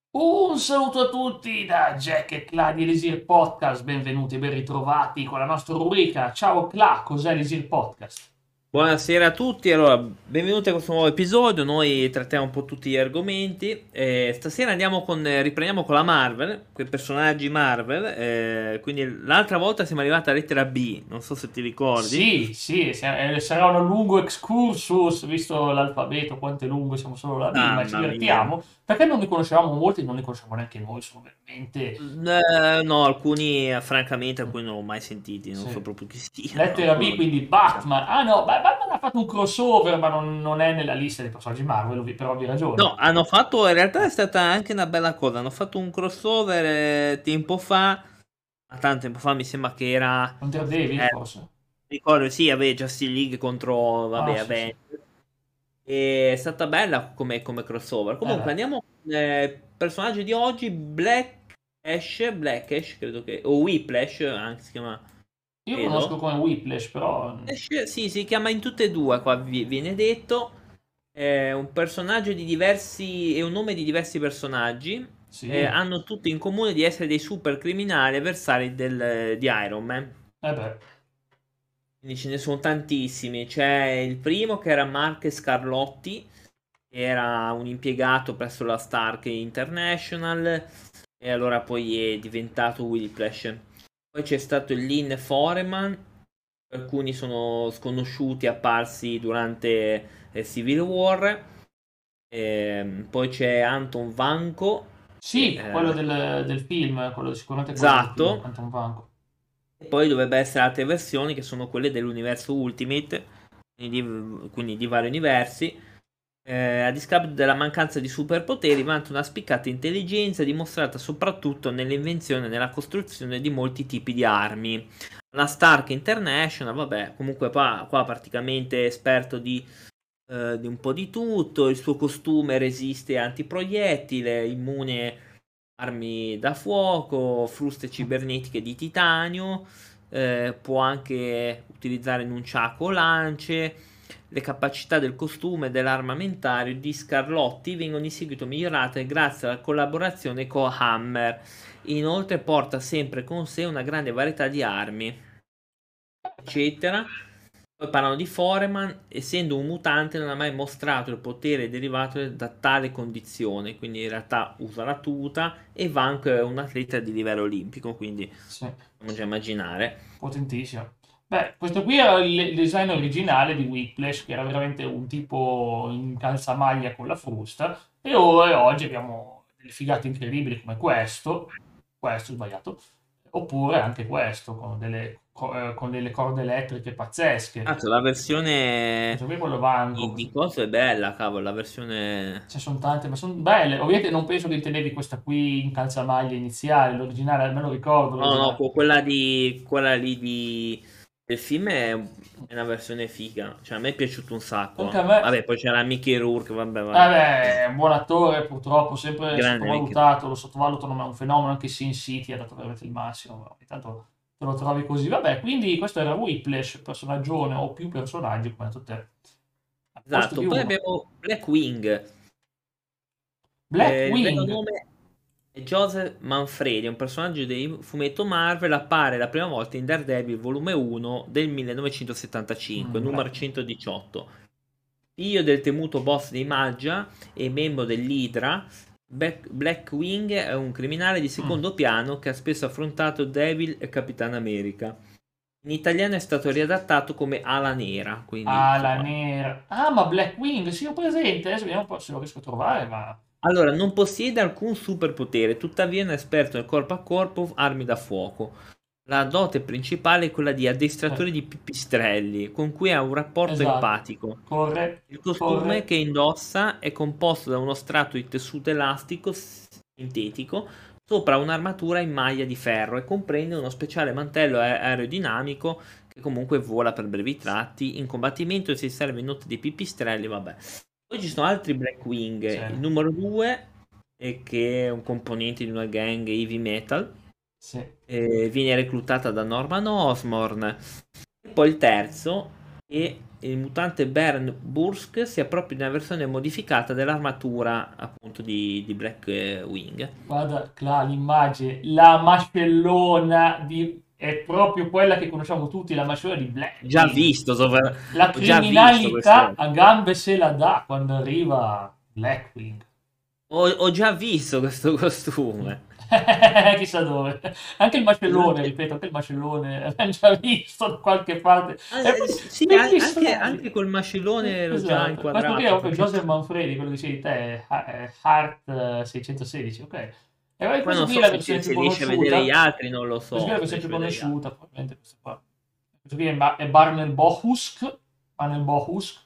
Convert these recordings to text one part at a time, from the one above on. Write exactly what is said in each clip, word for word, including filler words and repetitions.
Un saluto a tutti da Jack e Cla di Elisir Podcast, benvenuti e ben ritrovati con la nostra rubrica. Ciao Cla, cos'è Elisir Podcast? Buonasera a tutti, allora benvenuti a questo nuovo episodio, noi trattiamo un po' tutti gli argomenti. Eh, stasera andiamo con, eh, riprendiamo con la Marvel, quei personaggi Marvel, eh, quindi l'altra volta siamo arrivati alla lettera B, non so se ti ricordi. Sì, sì, si- eh, sarà un lungo excursus, visto l'alfabeto, quanto è lungo, siamo solo la B, ma ci Mamma mia. divertiamo, perché non ne conoscevamo molti, non ne conosciamo neanche noi, sono veramente... Eh, no, alcuni, eh, francamente, alcuni non ho mai sentiti, non Sì. so proprio chi siano, Lettera B, quello quindi Batman. Ah no, Ba- Batman ha fatto un crossover, ma non, non è nella lista dei personaggi Marvel, ovvi- per ovvie ragioni. No, hanno fatto, in realtà è stata anche una bella cosa, hanno fatto un crossover eh, tempo fa, ma tanto tempo fa mi sembra che era, Con Daredevil, eh, forse. ricordo, sì, vabbè, Justice League contro, Ah, vabbè, sì, sì. Avengers, e è stata bella come, come crossover. Eh Comunque beh. andiamo con eh, personaggio di oggi, Black Ash, Black Ash, credo che, o Whiplash, anche si chiama, Io conosco credo. come Whiplash, però... Ash, sì, si chiama in tutte e due, qua vi- viene detto. È un personaggio di diversi. È un nome di diversi personaggi. Eh, Sì, hanno tutti in comune di essere dei super criminali avversari del- di Iron Man. eh beh. Quindi ce ne sono tantissimi. C'è il primo che era Mark Scarlotti, che era un impiegato presso la Stark International, e allora poi è diventato Whiplash. Poi c'è stato il Lynn Foreman, alcuni sono sconosciuti apparsi durante eh, Civil War. Ehm, poi c'è Anton Vanko, che, Sì, quello eh, del, del film, quello, sicuramente quello del film, esatto. Anton Vanko. E poi dovrebbe essere altre versioni che sono quelle dell'universo Ultimate, quindi di, quindi di vari universi. Eh, a discapito della mancanza di superpoteri, vanta una spiccata intelligenza dimostrata soprattutto nell'invenzione e nella costruzione di molti tipi di armi. La Stark International, vabbè, comunque qua, qua praticamente esperto di, eh, di un po' di tutto. Il suo costume resiste antiproiettile, immune a armi da fuoco, fruste cibernetiche di titanio, eh, può anche utilizzare nunchaku o lance. Le capacità del costume e dell'armamentario di Scarlotti vengono in seguito migliorate grazie alla collaborazione con Hammer. Inoltre porta sempre con sé una grande varietà di armi, eccetera. Poi parlano di Foreman, essendo un mutante non ha mai mostrato il potere derivato da tale condizione, quindi in realtà usa la tuta, e Vank è un atleta di livello olimpico, quindi Sì, possiamo già immaginare. potentissimo. Beh, questo qui era il, il design originale di Whiplash, che era veramente un tipo in calzamaglia con la frusta, e, o- e oggi abbiamo delle figate incredibili come questo, questo sbagliato, oppure anche questo, con delle, co- eh, con delle corde elettriche pazzesche. Anzi, la versione Questo qui è quello Vanco, di, di questo- coso è bella, cavolo, la versione... ce ne sono tante, ma sono belle. Ovviamente non penso che intendevi questa qui in calzamaglia iniziale, l'originale, almeno ricordo No, no, l'originale. que- quella di quella lì di del film è, è una versione figa. Cioè, a me è piaciuto un Anche sacco. a me. Vabbè, poi c'era Mickey Rourke, vabbè, Eh vabbè. beh, è un buon attore, purtroppo sempre Grande Mickey Rourke. sottovalutato, lo sottovalutano, ma è un fenomeno anche Sin City ha dato veramente il massimo, ma ogni tanto te lo trovi così. Vabbè, quindi questo era Whiplash, personaggione o più personaggi, come hai detto te. A posto di Esatto. Poi uno. abbiamo Blackwing. Eh, il vero Blackwing. nome è Joseph Manfredi, è un personaggio dei fumetto Marvel, appare la prima volta in Daredevil volume uno del millenovecentosettantacinque, Mm, numero Black- centodiciotto. Figlio del temuto boss dei Maggia e membro dell'Hydra, Black- Blackwing è un criminale di mm. secondo piano che ha spesso affrontato Devil e Capitan America. In italiano è stato riadattato come Ala Nera, quindi Ah, questo la qua. nera. Ah, ma Blackwing, sì, ho presente. Adesso vediamo un po' se lo riesco a trovare, ma... Allora, non possiede alcun superpotere, tuttavia è un esperto nel corpo a corpo, armi da fuoco. La dote principale è quella di eh, addestratore di pipistrelli, con cui ha un rapporto esatto. empatico. Corre, Il costume corre. che indossa è composto da uno strato di tessuto elastico sintetico sopra un'armatura in maglia di ferro e comprende uno speciale mantello ae- aerodinamico che comunque vola per brevi tratti. In combattimento si serve inoltre dei pipistrelli, vabbè. Poi ci sono altri Sì, Blackwing. Il numero due, che è un componente di una gang heavy metal, sì. eh, viene reclutata da Norman Osborn. E poi il terzo, che il mutante Bernd Bursk sia proprio una versione modificata dell'armatura appunto di, di Blackwing. Guarda, Cla, l'immagine, la mascellona di... è proprio quella che conosciamo tutti, la mascellona di Già Blackwing. visto, sopra- La ho già visto criminalità questo. a gambe se la dà quando arriva Blackwing. Ho, ho già visto questo costume. Chissà dove. Anche il macellone, ripeto, anche il macellone l'abbiamo già visto da qualche parte. È Eh, proprio sì, a- degli anche, strani. anche col mascellone l'ho già Esatto. Questo qui è inquadrato. proprio Perché Joseph Manfredi, quello che dicevi te, Ha- eh, Hart eh, seicentosedici, ok. E vabbè, poi questa non qui è so la se, versione ci- più se riesci a vedere gli conosciuta. altri, non lo Questa qui è so. la Se versione riesci più a vedere gli altri. conosciuta, probabilmente questa qua. Questo qui è, Ma- è Barnel Bohusk, Barnel Bohusk.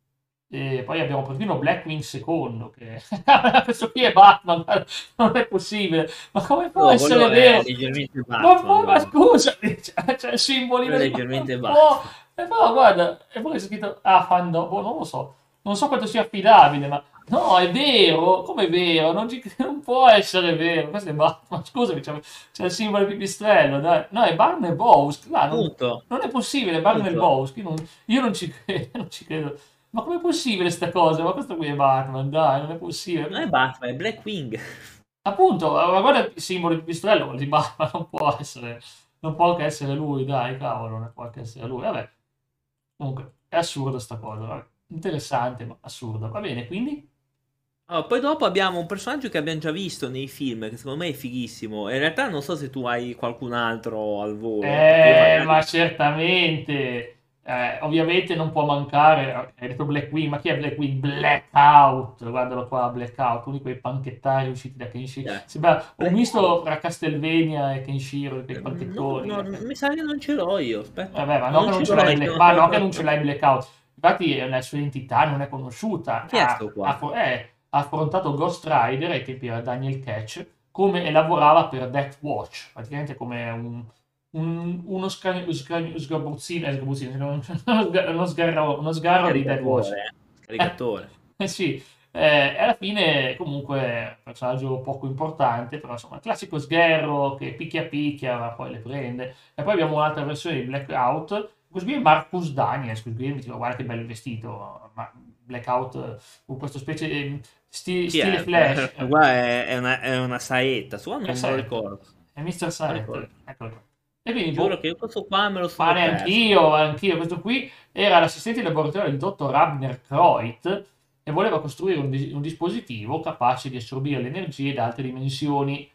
E poi abbiamo perfino Blackwing secondo, che questo qui è Batman, non è possibile. Ma come può No, quello essere è vero? leggermente Ma Batman. poi, ma Quello, scusa, c'è, c'è il simbolino quello è di... Ma non leggermente può... Batman. E poi guarda, e poi c'è scritto... Ah, fandom, boh, non lo so. Non so quanto sia affidabile, ma... No, è vero, come è vero? Non, ci- non può essere vero. Questo è Batman, scusami, c'è, c'è il simbolo di pipistrello, dai. No, è Barney Bowles, là, non, Punto. non è possibile, Barney Punto. Bowles, io non, io non ci credo, non ci credo. Ma com'è possibile sta cosa? Ma questo qui è Batman, dai, non è Non è possibile. Batman, è Blackwing. Appunto, ma guarda il simbolo di pipistrello di Batman, non può essere, non può che essere lui, dai, cavolo, non può che essere lui. Vabbè, comunque, è assurda sta cosa, vabbè. Interessante, ma assurda. Va bene, quindi? Oh, poi dopo abbiamo un personaggio che abbiamo già visto nei film, che secondo me è fighissimo. E in realtà non so se tu hai qualcun altro al volo, perché io Eh, magari... ma certamente, eh, ovviamente non può mancare, hai detto Blackwing, ma chi è Blackwing? Blackout, guardalo qua, Blackout, uno di quei panchettari usciti da Kenshiro. Eh, Sembra un misto Blackout. tra Castlevania e Kenshiro, quei No, panchettoni. no, eh. mi sa che non ce l'ho io, aspetta. Vabbè, ma no che Non non ce ce l'ho l'hai Black, io. ma no che non ce l'hai Blackout. Infatti è una sua identità non è conosciuta. Chi è Ha, sto ha- qua? eh, ha affrontato Ghost Rider, ai tempi era Daniel Ketch, come e lavorava per Death Watch, praticamente come un, un- uno sca- sca- sgabuzzino, eh, sgabuzzino, uno, sga- uno sgarro, uno sgarro di Death Watch. Caricatore, eh. Eh, Caricatore. eh sì, eh, e alla fine comunque un personaggio poco importante, però insomma, il classico sgherro che picchia picchia, ma poi le prende. E poi abbiamo un'altra versione di Blackout, questo qui è Marcus Daniels, questo qui mi dico, guarda che bello vestito, ma Blackout eh, con questo specie di sti- Chi stile è? Flash, eh, Qua è, è una, è una saetta, sua è non me lo Saeed, ricordo. è mister Non lo Saeed, ricordo. eccolo qua. E quindi, Giuro boh, che io questo qua me lo ma sono perso. neanch'io, anch'io, questo qui era l'assistente di laboratorio del dottor Abner Kreut e voleva costruire un, dis- un dispositivo capace di assorbire le energie da altre dimensioni.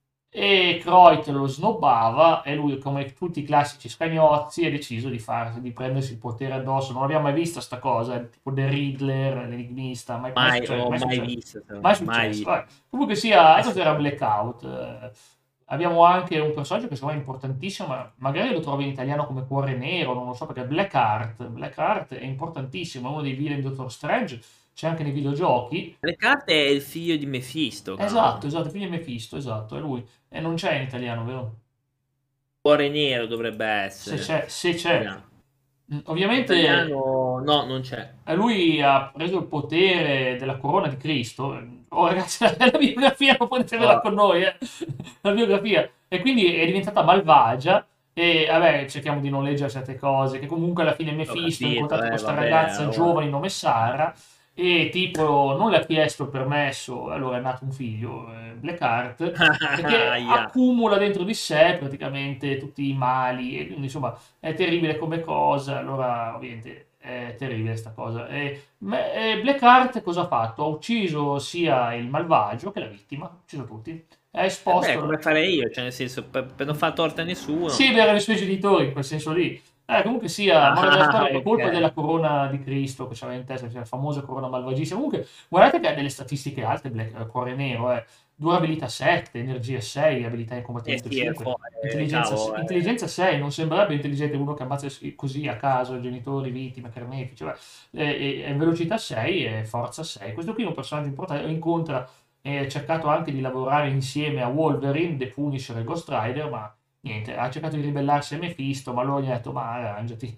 E Kreut lo snobbava e lui, come tutti i classici scagnozzi, ha deciso di, far, di prendersi il potere addosso. Non l'abbiamo mai vista sta cosa, eh, tipo The Riddler, l'enigmista, mai, mai Mai, successo. ho Mai mai successo. visto, se no. Mai Mai successo. visto. Vabbè. Comunque sia, Adesso- cos'era Blackout? Eh, abbiamo anche un personaggio che secondo me è importantissimo, ma magari lo trovi in italiano come Cuore Nero, non lo so, perché Blackheart. Blackheart è importantissimo, è uno dei villain di Doctor Strange, c'è anche nei videogiochi. Le carte è il figlio di Mephisto, Esatto, cavolo. esatto, figlio di Mephisto, esatto, è lui. E non c'è in italiano, vero? Cuore nero dovrebbe Se essere. c'è, se c'è. Vediamo. Mm, In Ovviamente italiano no, non c'è. eh, lui ha preso il potere della corona di Cristo. Oh, ragazzi, la biografia non potete averla No, con noi, eh. La biografia. E quindi è diventata malvagia. E vabbè, cerchiamo di non leggere certe cose. Che comunque alla fine ho Mephisto ha capito, incontrato eh, questa vabbè, ragazza ora. giovane di nome Sara. E tipo non le ha chiesto il permesso, allora è nato un figlio, eh, Blackheart, che Aia. accumula dentro di sé praticamente tutti i mali. E quindi insomma è terribile come cosa, allora ovviamente è terribile sta cosa. E, me- e Blackheart cosa ha fatto? Ha ucciso sia il malvagio che la vittima, ha ucciso tutti. Ha E beh, esposto... come farei io, cioè nel senso, per, per non far torto a nessuno. Sì, erano i suoi genitori, in quel senso lì. Eh, comunque sia, morale della Ah, storia, è colpa ok. della corona di Cristo che c'aveva in testa, cioè la famosa corona malvagissima. Comunque, guardate che ha delle statistiche alte, Black, eh, Cuore Nero, eh. Durabilità sette, energia sei, abilità in Eh combattimento sì, è cinque, fuori, intelligenza, cavolo, eh. intelligenza sei, non sembrerebbe intelligente uno che ammazza così a caso genitori, vittime, carnefici, vabbè. E, e- e velocità sei e forza sei. Questo qui è un personaggio importante, incontra e ha cercato anche di lavorare insieme a Wolverine, The Punisher e Ghost Rider, ma niente, ha cercato di ribellarsi a Mephisto, ma lui gli ha detto, ma arrangiati.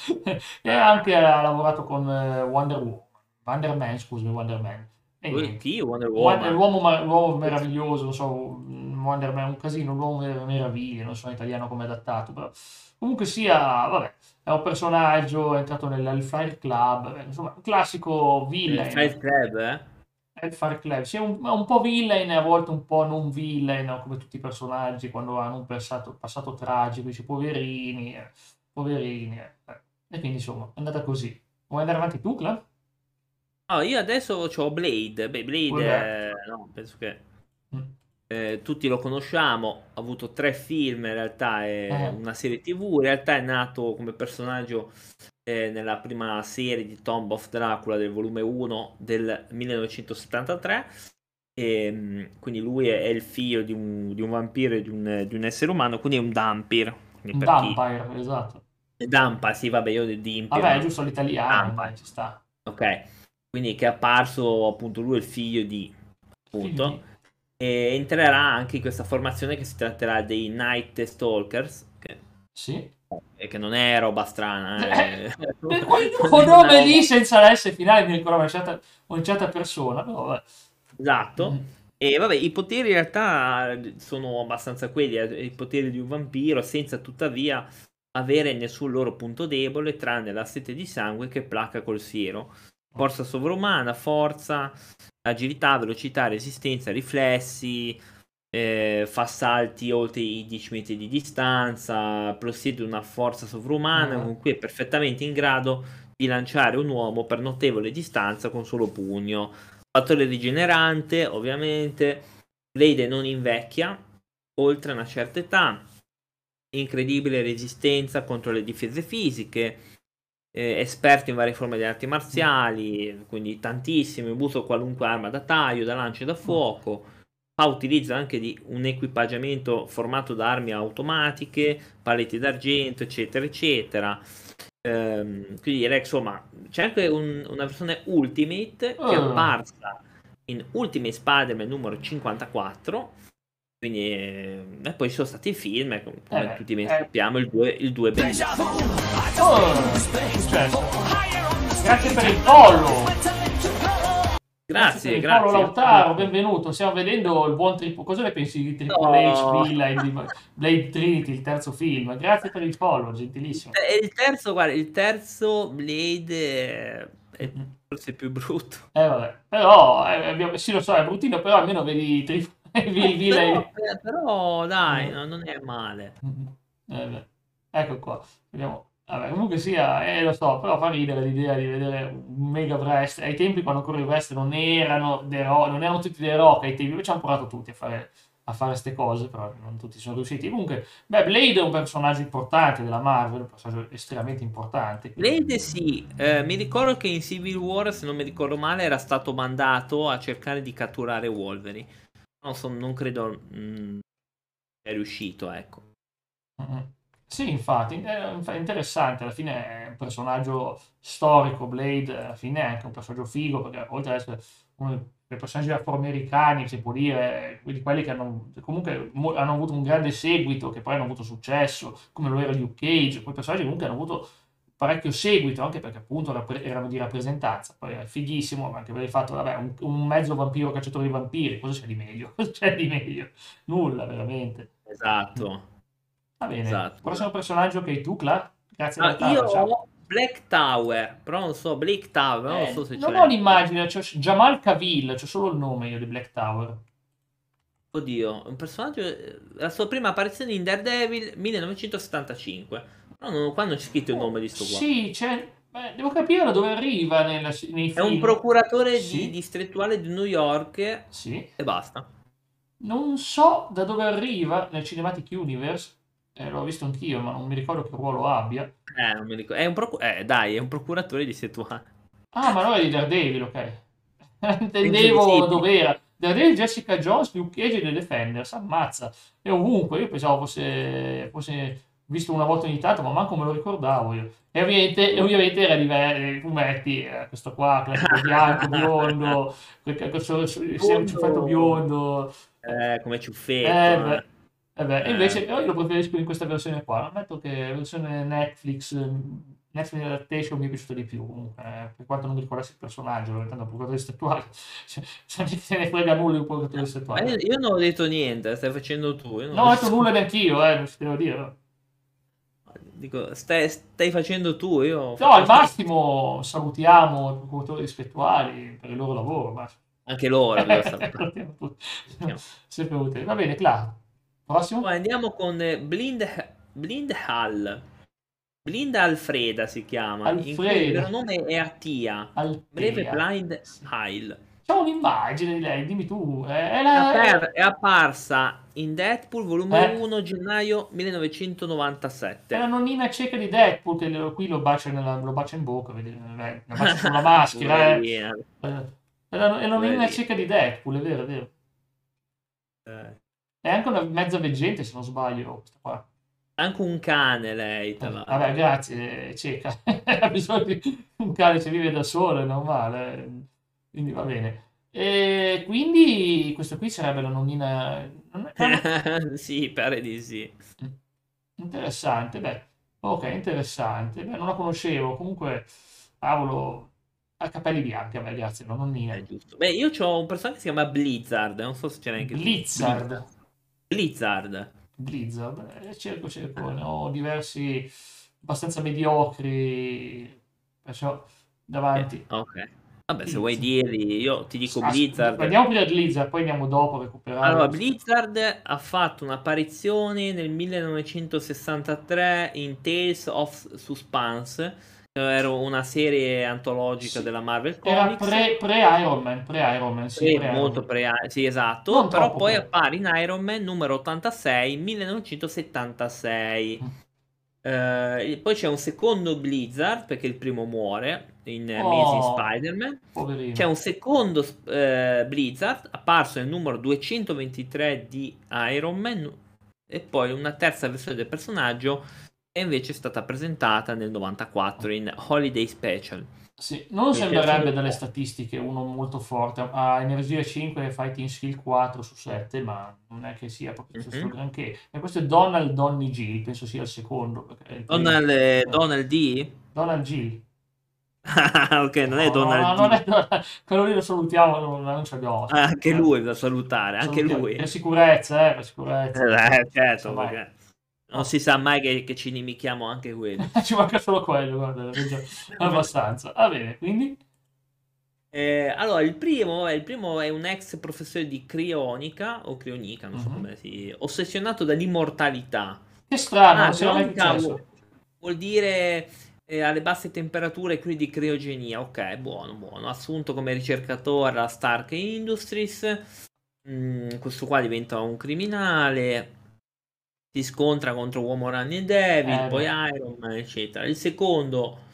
E anche ha lavorato con eh, Wonder Woman, Wonder Man, scusami, Wonder Man. E Lui- niente. Chi? Wonder Wonder- Woman. L'uomo ma- l'uomo meraviglioso, non so, Wonder Man, un casino, l'uomo delle meraviglie, non so in italiano come è adattato, però comunque sia, vabbè, è un personaggio, è entrato nell'Hellfire Club, eh, insomma, un classico Il villain. Fight Club, eh? Hellfire Club, sì, è un, è un po' villain e a volte un po' non villain, no? Come tutti i personaggi quando hanno un passato, passato tragico, dici poverini, eh, poverini. eh. eh. E quindi insomma, è andata così. Vuoi andare avanti tu, Cla? Oh, io adesso ho Blade. Beh, Vabbè. Blade, eh, no, penso che Mm. eh, tutti lo conosciamo. Ha avuto tre film, in realtà, e Eh, una serie T V. In realtà è nato come personaggio eh, nella prima serie di Tomb of Dracula del volume uno del millenovecentosettantatré. E, mh, quindi lui è, è il figlio di un, di un vampiro e di un, di un essere umano, quindi è un Dampir. Quindi un per chi... Vampire, esatto. Dampa, sì, vabbè, io di Impir, Vabbè, è ma giusto l'italiano, Dampa. dai, ci sta. Ok, quindi che è apparso appunto lui è il figlio di, Figlio appunto, di... e entrerà anche in questa formazione che si tratterà dei Night Stalkers, che, Sì. e che non è roba strana, Eh, eh. per Non quel è una nome roba... lì senza la S finale mi ricorda una certa, una certa persona, però vabbè. Mm. Esatto. E vabbè, i poteri in realtà sono abbastanza quelli, eh, i poteri di un vampiro, senza tuttavia avere nessun loro punto debole, tranne la sete di sangue che placa col siero. Forza sovrumana, forza, agilità, velocità, resistenza, riflessi, eh, fa salti oltre i dieci metri di distanza, possiede una forza sovrumana Eh, con cui è perfettamente in grado di lanciare un uomo per notevole distanza con solo pugno. Fattore rigenerante, ovviamente. Blade non invecchia oltre una certa età. Incredibile resistenza contro le difese fisiche. Eh, esperto in varie forme di arti marziali, quindi tantissimi. Usa qualunque arma da taglio, da lancio e da fuoco. Fa utilizzo anche di un equipaggiamento formato da armi automatiche, paletti d'argento, eccetera, eccetera. Ehm, quindi direi, insomma, c'è anche un- una versione Ultimate che è eh, apparsa in Ultimate Spider-Man numero cinquantaquattro. Quindi, eh, e poi ci sono stati i film, e com- eh come beh, tutti ben eh, sappiamo, il due, il due è bellissimo. oh, che è successo? Grazie per il follow. Grazie per Grazie, il follow grazie. Lautaro, benvenuto. Stiamo vedendo il buon Triple. Cosa ne pensi di Triple H No. Villain di Blade Trinity, il terzo film? Grazie per il follow, gentilissimo. E il terzo, guarda, il terzo Blade è, è Mm-mm. forse più brutto. Eh vabbè, però eh, abbiamo- sì lo so, è bruttino, però almeno vedi i tri- il Eh, però, villain. eh, però, dai, Eh, no, non è male. mm, eh, beh. Ecco qua. Vediamo. Vabbè, comunque sia, eh, lo so, però fa ridere l'idea di vedere un mega wrestler. Ai tempi quando ancora i wrestler non erano dei ro- non erano tutti dei rock, ai tempi invece hanno provato tutti a fare a fare queste cose, però non tutti sono riusciti. Comunque, beh, Blade è un personaggio importante della Marvel, un personaggio estremamente importante, quindi Blade sì, eh, mi ricordo che in Civil War, se non mi ricordo male, era stato mandato a cercare di catturare Wolverine. Non, so, non credo mh, sia riuscito, ecco. mm-mm. Sì, infatti, è infa- interessante, alla fine è un personaggio storico, Blade, alla fine è anche un personaggio figo, perché oltre ad essere uno dei personaggi afroamericani, si può dire, di quelli che hanno, comunque mo- hanno avuto un grande seguito, che poi hanno avuto successo, come lo era Luke Cage, quei personaggi comunque hanno avuto parecchio seguito, anche perché appunto rappre- erano di rappresentanza, poi è fighissimo, ma anche per il fatto, vabbè, un, un mezzo vampiro cacciatore di vampiri, cosa c'è di meglio? Cosa c'è di meglio? Nulla, veramente. Esatto, Va bene. esatto, Prossimo esatto. personaggio che hai tu, Cla. Grazie Ah, io Lautaro, ciao. ho Black Tower, però non so, Black Tower, non so Eh, se ce non ho l'hai. l'immagine, c'ho Jamal Cavill, c'ho solo il nome io di Black Tower. Oddio, un personaggio. eh, La sua prima apparizione in Daredevil millenovecentosettantacinque. Però non, qua non c'è scritto il Oh, nome di sto qua. sì, c'è... beh, devo capire da dove arriva nella- nei È un film. procuratore di Sì, distrettuale di New York sì. e basta. Non so da dove arriva nel Cinematic Universe. Eh, l'ho visto anch'io, ma non mi ricordo che ruolo abbia. Eh, non mi ricordo. È un procu- eh, dai, è un procuratore distrettuale. Ah, ma no, è di Daredevil, ok. Penso di Intendevo sì. dov'era. Daredevil, Jessica Jones, Luke Cage e The Defenders, ammazza. È ovunque, io pensavo fosse, fosse visto una volta ogni tanto, ma manco me lo ricordavo io. E ovviamente, e ovviamente era di ve- fumetti, eh, questo qua, classico bianco, biondo, quel- questo sempre ciuffetto Biondo. biondo. Eh, come Eh ciuffetto, eh. beh, eh beh, e Eh, invece però io lo preferisco in questa versione qua. Ammetto che è versione Netflix, Netflix Adaptation mi è piaciuto di più, comunque, eh, per quanto non mi ricordassi il personaggio, tanto procuratore distrettuale, cioè, cioè, non se ne frega nulla di un procuratore Ma io, distrettuale. io non ho detto niente, stai facendo tu. Io non Non ho ho detto detto... nulla neanch'io, eh, non si devo dire. No, Dico, stai, stai facendo tu, io ho no, fatto al niente. massimo salutiamo i procuratori distrettuali per il loro lavoro, ma... Anche loro bisogna salutare. Salutiamo. Sempre utile. Va bene, Cla. Prossimo? Poi andiamo con eh, Blind, Blind Hall. Blind Alfreda si chiama, in cui il Alfreda. vero nome è Attia. Breve Altea. Blind Sì. Hall. C'è un'immagine di lei, dimmi tu. È, è È, la... apper- È... è apparsa in Deadpool volume eh, uno gennaio è la millenovecentonovantasette. nonnina cieca di Deadpool che lo- qui lo bacia, nella- lo bacia in bocca, vedi? Eh, la bacia sulla maschera. Eh. Poverina. Eh, È la, è la nonnina Poverina. cieca di Deadpool, è vero, è vero. Eh, È anche una mezza veggente, se non sbaglio, questa qua. Anche un cane lei, tra Eh, l'altro. vabbè, grazie, è cieca. Ha bisogno di un cane, se vive da solo, è normale. eh. Quindi va bene. E quindi questo qui sarebbe la nonnina... non è- non- Sì, pare di sì. Interessante, beh. Ok, interessante. Beh, non la conoscevo. Comunque, cavolo, ha capelli bianchi, vabbè, grazie, la nonnina. È giusto. Beh, io ho un personaggio che si chiama Blizzard, non so se c'era anche tu. Blizzard. Blizzard. Blizzard. Blizzard. Eh, cerco, cerco, ne ho diversi abbastanza mediocri, perciò Eh, davanti. ok. Vabbè, se vuoi Blizzard. dirli, io ti dico As- Blizzard. Andiamo prima di Blizzard, poi andiamo dopo a recuperare Allora, questo. Blizzard ha fatto un'apparizione nel millenovecentosessantatré in Tales of Suspense, che era una serie antologica Sì. della Marvel Era Comics. pre, pre-Iron Man, pre-Iron Man, sì, Pre- pre-Iron molto Man. pre, sì, esatto, Non però troppo poi pre. appare in Iron Man numero ottantasei millenovecentosettantasei. Eh, poi c'è un secondo Blizzard perché il primo muore in Amazing Oh, Spider-Man. C'è poverino. un secondo eh, Blizzard apparso nel numero duecentoventitré di Iron Man e poi una terza versione del personaggio è invece stata presentata nel novantaquattro in Holiday Special. Sì, non Quindi te ne sono sembrerebbe un dalle po'. statistiche uno molto forte. Ha energia cinque e fighting skill quattro su sette, ma non è che sia proprio questo Mhm. granché. E questo è Donald Donny G, penso sia il secondo, perché è il primo. Donald, eh, Eh, Donald D? Donald G. Ok, non è No, no, Donald no, non D. è Donald. Quello lì lo salutiamo, non, non ci abbiamo Ah, ospiti. anche Eh, lui da salutare, anche salutiamo. lui. Per sicurezza, eh, per sicurezza. Eh, Sa certo, mai. perché non Oh. si sa mai che, che ci inimichiamo anche quelli. Ci manca solo quello, guarda, è già abbastanza. Va bene, quindi... Eh, allora, il primo, il primo è un ex professore di crionica, o crionica, non so Mhm. come si... ossessionato dall'immortalità. Che strano, Ah, non si era mai crionica vu- successo. vuol dire eh, alle basse temperature, quindi di criogenia. Ok, buono, buono. Assunto come ricercatore alla Stark Industries. Mm, questo qua diventa un criminale. Si scontra contro Uomo Ragno e Devil, Eh poi beh, Iron Man, eccetera. Il secondo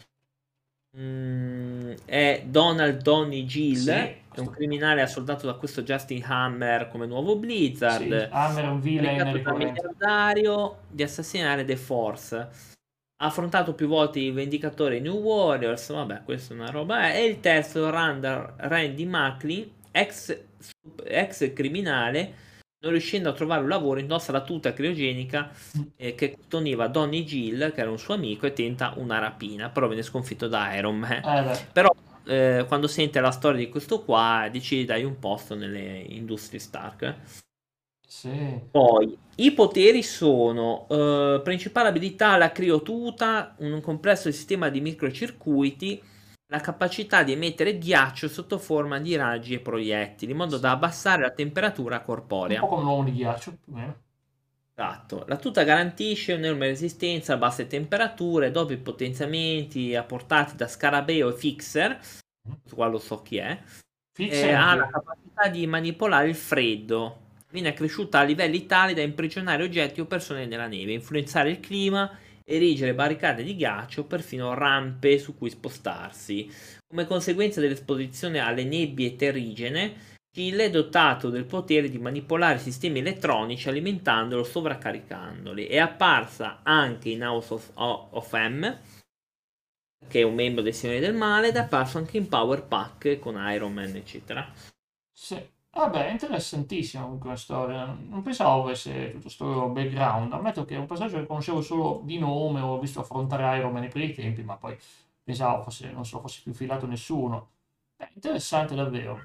mm, è Donald Donny Gill, sì, è un questo- criminale assoldato da questo Justin Hammer come nuovo sì, Blizzard, Hammer è un villain caricato dal ricorrente. miliardario di assassinare The Force. Ha affrontato più volte i Vendicatori New Warriors, vabbè, questa è una roba. E il terzo, Randall, Randy Macklin, ex, ex criminale, non riuscendo a trovare un lavoro, indossa la tuta criogenica eh, che custodiva Donny Gill, che era un suo amico, e tenta una rapina, però viene sconfitto da Iron Man. Eh beh, Però eh, quando sente la storia di questo qua, decide di dargli un posto nelle industrie Stark. sì. Poi, i poteri sono eh, principale abilità la criotuta, un complesso sistema di microcircuiti, la capacità di emettere ghiaccio sotto forma di raggi e proiettili, in modo Sì. da abbassare la temperatura Un po' corporea. come un uomo di ghiaccio, più o meno. Esatto. La tuta garantisce un'enorme resistenza a basse temperature, dopo i potenziamenti apportati da Scarabeo e Fixer, questo qua lo so chi è, Fixer e ha la anch'io. capacità di manipolare il freddo. Viene accresciuta a livelli tali da imprigionare oggetti o persone nella neve, influenzare il clima, erigere barricate di ghiaccio, perfino rampe su cui spostarsi. Come conseguenza dell'esposizione alle nebbie terrigene, Gill è dotato del potere di manipolare sistemi elettronici alimentandoli o sovraccaricandoli. È apparsa anche in House of, of M, che è un membro dei Signori del Male, ed è apparso anche in Power Pack con Iron Man, eccetera. Sì. Vabbè, è interessantissima comunque la storia. Non pensavo avesse tutto questo background. Ammetto che è un personaggio che conoscevo solo di nome, ho visto affrontare Iron Man nei primi tempi, ma poi pensavo fosse, non so, fosse più filato nessuno. Beh, interessante davvero.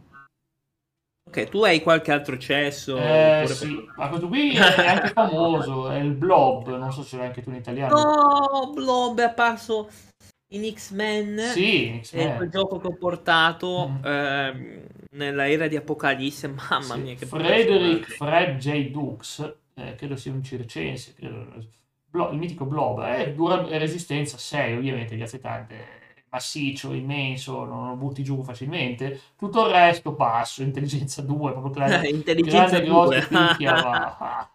Ok, tu hai qualche altro cesso Eh oppure... sì, ma questo qui è anche famoso, è il Blob, non so se l'hai anche tu in italiano. No, Blob è apparso in X-Men, Sì, è quel X-Men. gioco che ho portato Mm. ehm, nella era di Apocalisse. Mamma Sì, mia, che Frederick personaggio. Fred J. Dux, eh, credo sia un circense, credo, Blo- il mitico Blob, è, dura, è resistenza sei, ovviamente, grazie tante, massiccio, immenso, non lo butti giù facilmente, tutto il resto passo, intelligenza due, proprio grande, Intelligenza grande due. grosso, picchia, va.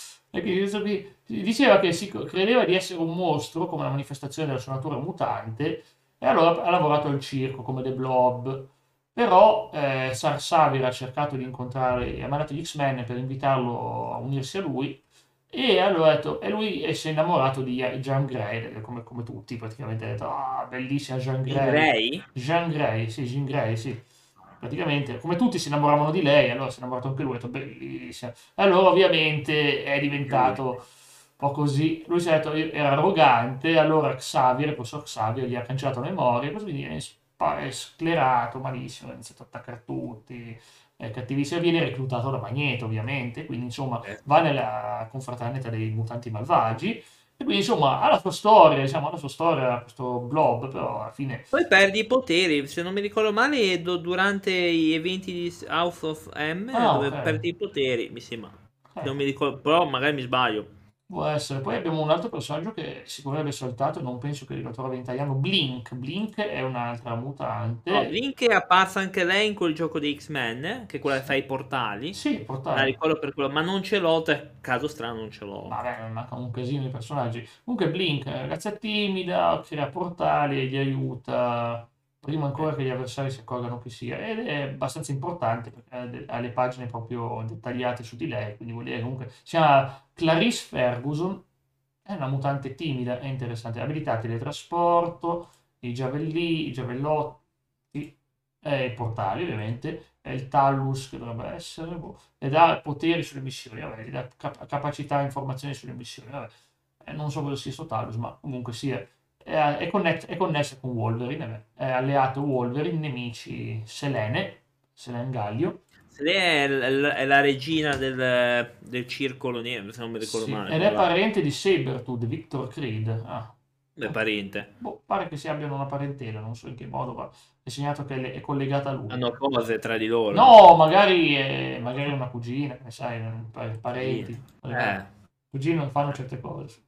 E quindi questo qui diceva che si credeva di essere un mostro, come una manifestazione della sua natura mutante, e allora ha lavorato al circo come The Blob. Però eh, Sarsavir ha cercato di incontrare, ha mandato gli X-Men per invitarlo a unirsi a lui e allora ha detto, e lui eh, si è innamorato di Jean Grey, come, come tutti praticamente, ha detto, ah, bellissima Jean In Grey. Grey? Jean Grey, sì, Jean Grey, sì. Praticamente, come tutti si innamoravano di lei, allora si è innamorato anche lui, ha detto, bellissima. E allora ovviamente è diventato un po' così, lui si è detto, era arrogante, allora Xavier, il professor Xavier, gli ha cancellato la memoria, e così è, spa- è sclerato malissimo, ha iniziato a attaccare tutti, è cattivissimo, viene reclutato da Magneto ovviamente, quindi insomma Eh. va nella confraternita dei mutanti malvagi, e quindi insomma ha la sua storia, diciamo, ha la sua storia, questo Blob, però alla fine... Poi perdi i poteri, se non mi ricordo male, do- durante gli eventi di House of M, Ah, ok. dove perdi i poteri, mi sembra. Se Eh, non mi ricordo, però magari mi sbaglio. può essere. Poi abbiamo un altro personaggio che sicuramente è saltato, non penso che lo trovi in italiano, Blink. Blink è un'altra No, mutante. Blink è apparsa anche lei in quel gioco di X-Men, eh, che è quella che fa i portali. Sì, Me la portale. ricordo per quello, ma non ce l'ho, per caso strano non ce l'ho. Vabbè, manca un casino di personaggi. Comunque Blink è una ragazza timida, crea portali e li aiuta prima Eh. ancora che gli avversari si accorgano chi sia. Ed è abbastanza importante perché ha de- ha le pagine proprio dettagliate su di lei. Quindi vuol dire che comunque si chiama Clarice Ferguson, è una mutante timida e interessante. Abilità teletrasporto, i giavelli, i giavellotti, e i portali ovviamente, e il Tallus che dovrebbe essere, boh, e dà poteri sulle missioni, vabbè, gli dà cap- capacità e informazioni sulle missioni, vabbè. Eh, non so cosa sia sto Tallus, ma comunque sia, è, è, connect- è connessa con Wolverine, vabbè. È alleato Wolverine, nemici Selene, Selene Gallio, Se lei è, l- è la regina del, del circolo nero, se non mi ricordo sì, male, ed quello è là. parente di Sabretooth, Victor Creed. Ah. Beh, pariente. Boh, pare che si abbiano una parentela, non so in che modo, ma è segnato che le- è collegata a lui. Hanno cose tra di loro, mi No, sa. magari è, magari è una cugina, che ne sai, pa- Cugine. parenti. Eh. Cugini non fanno certe cose.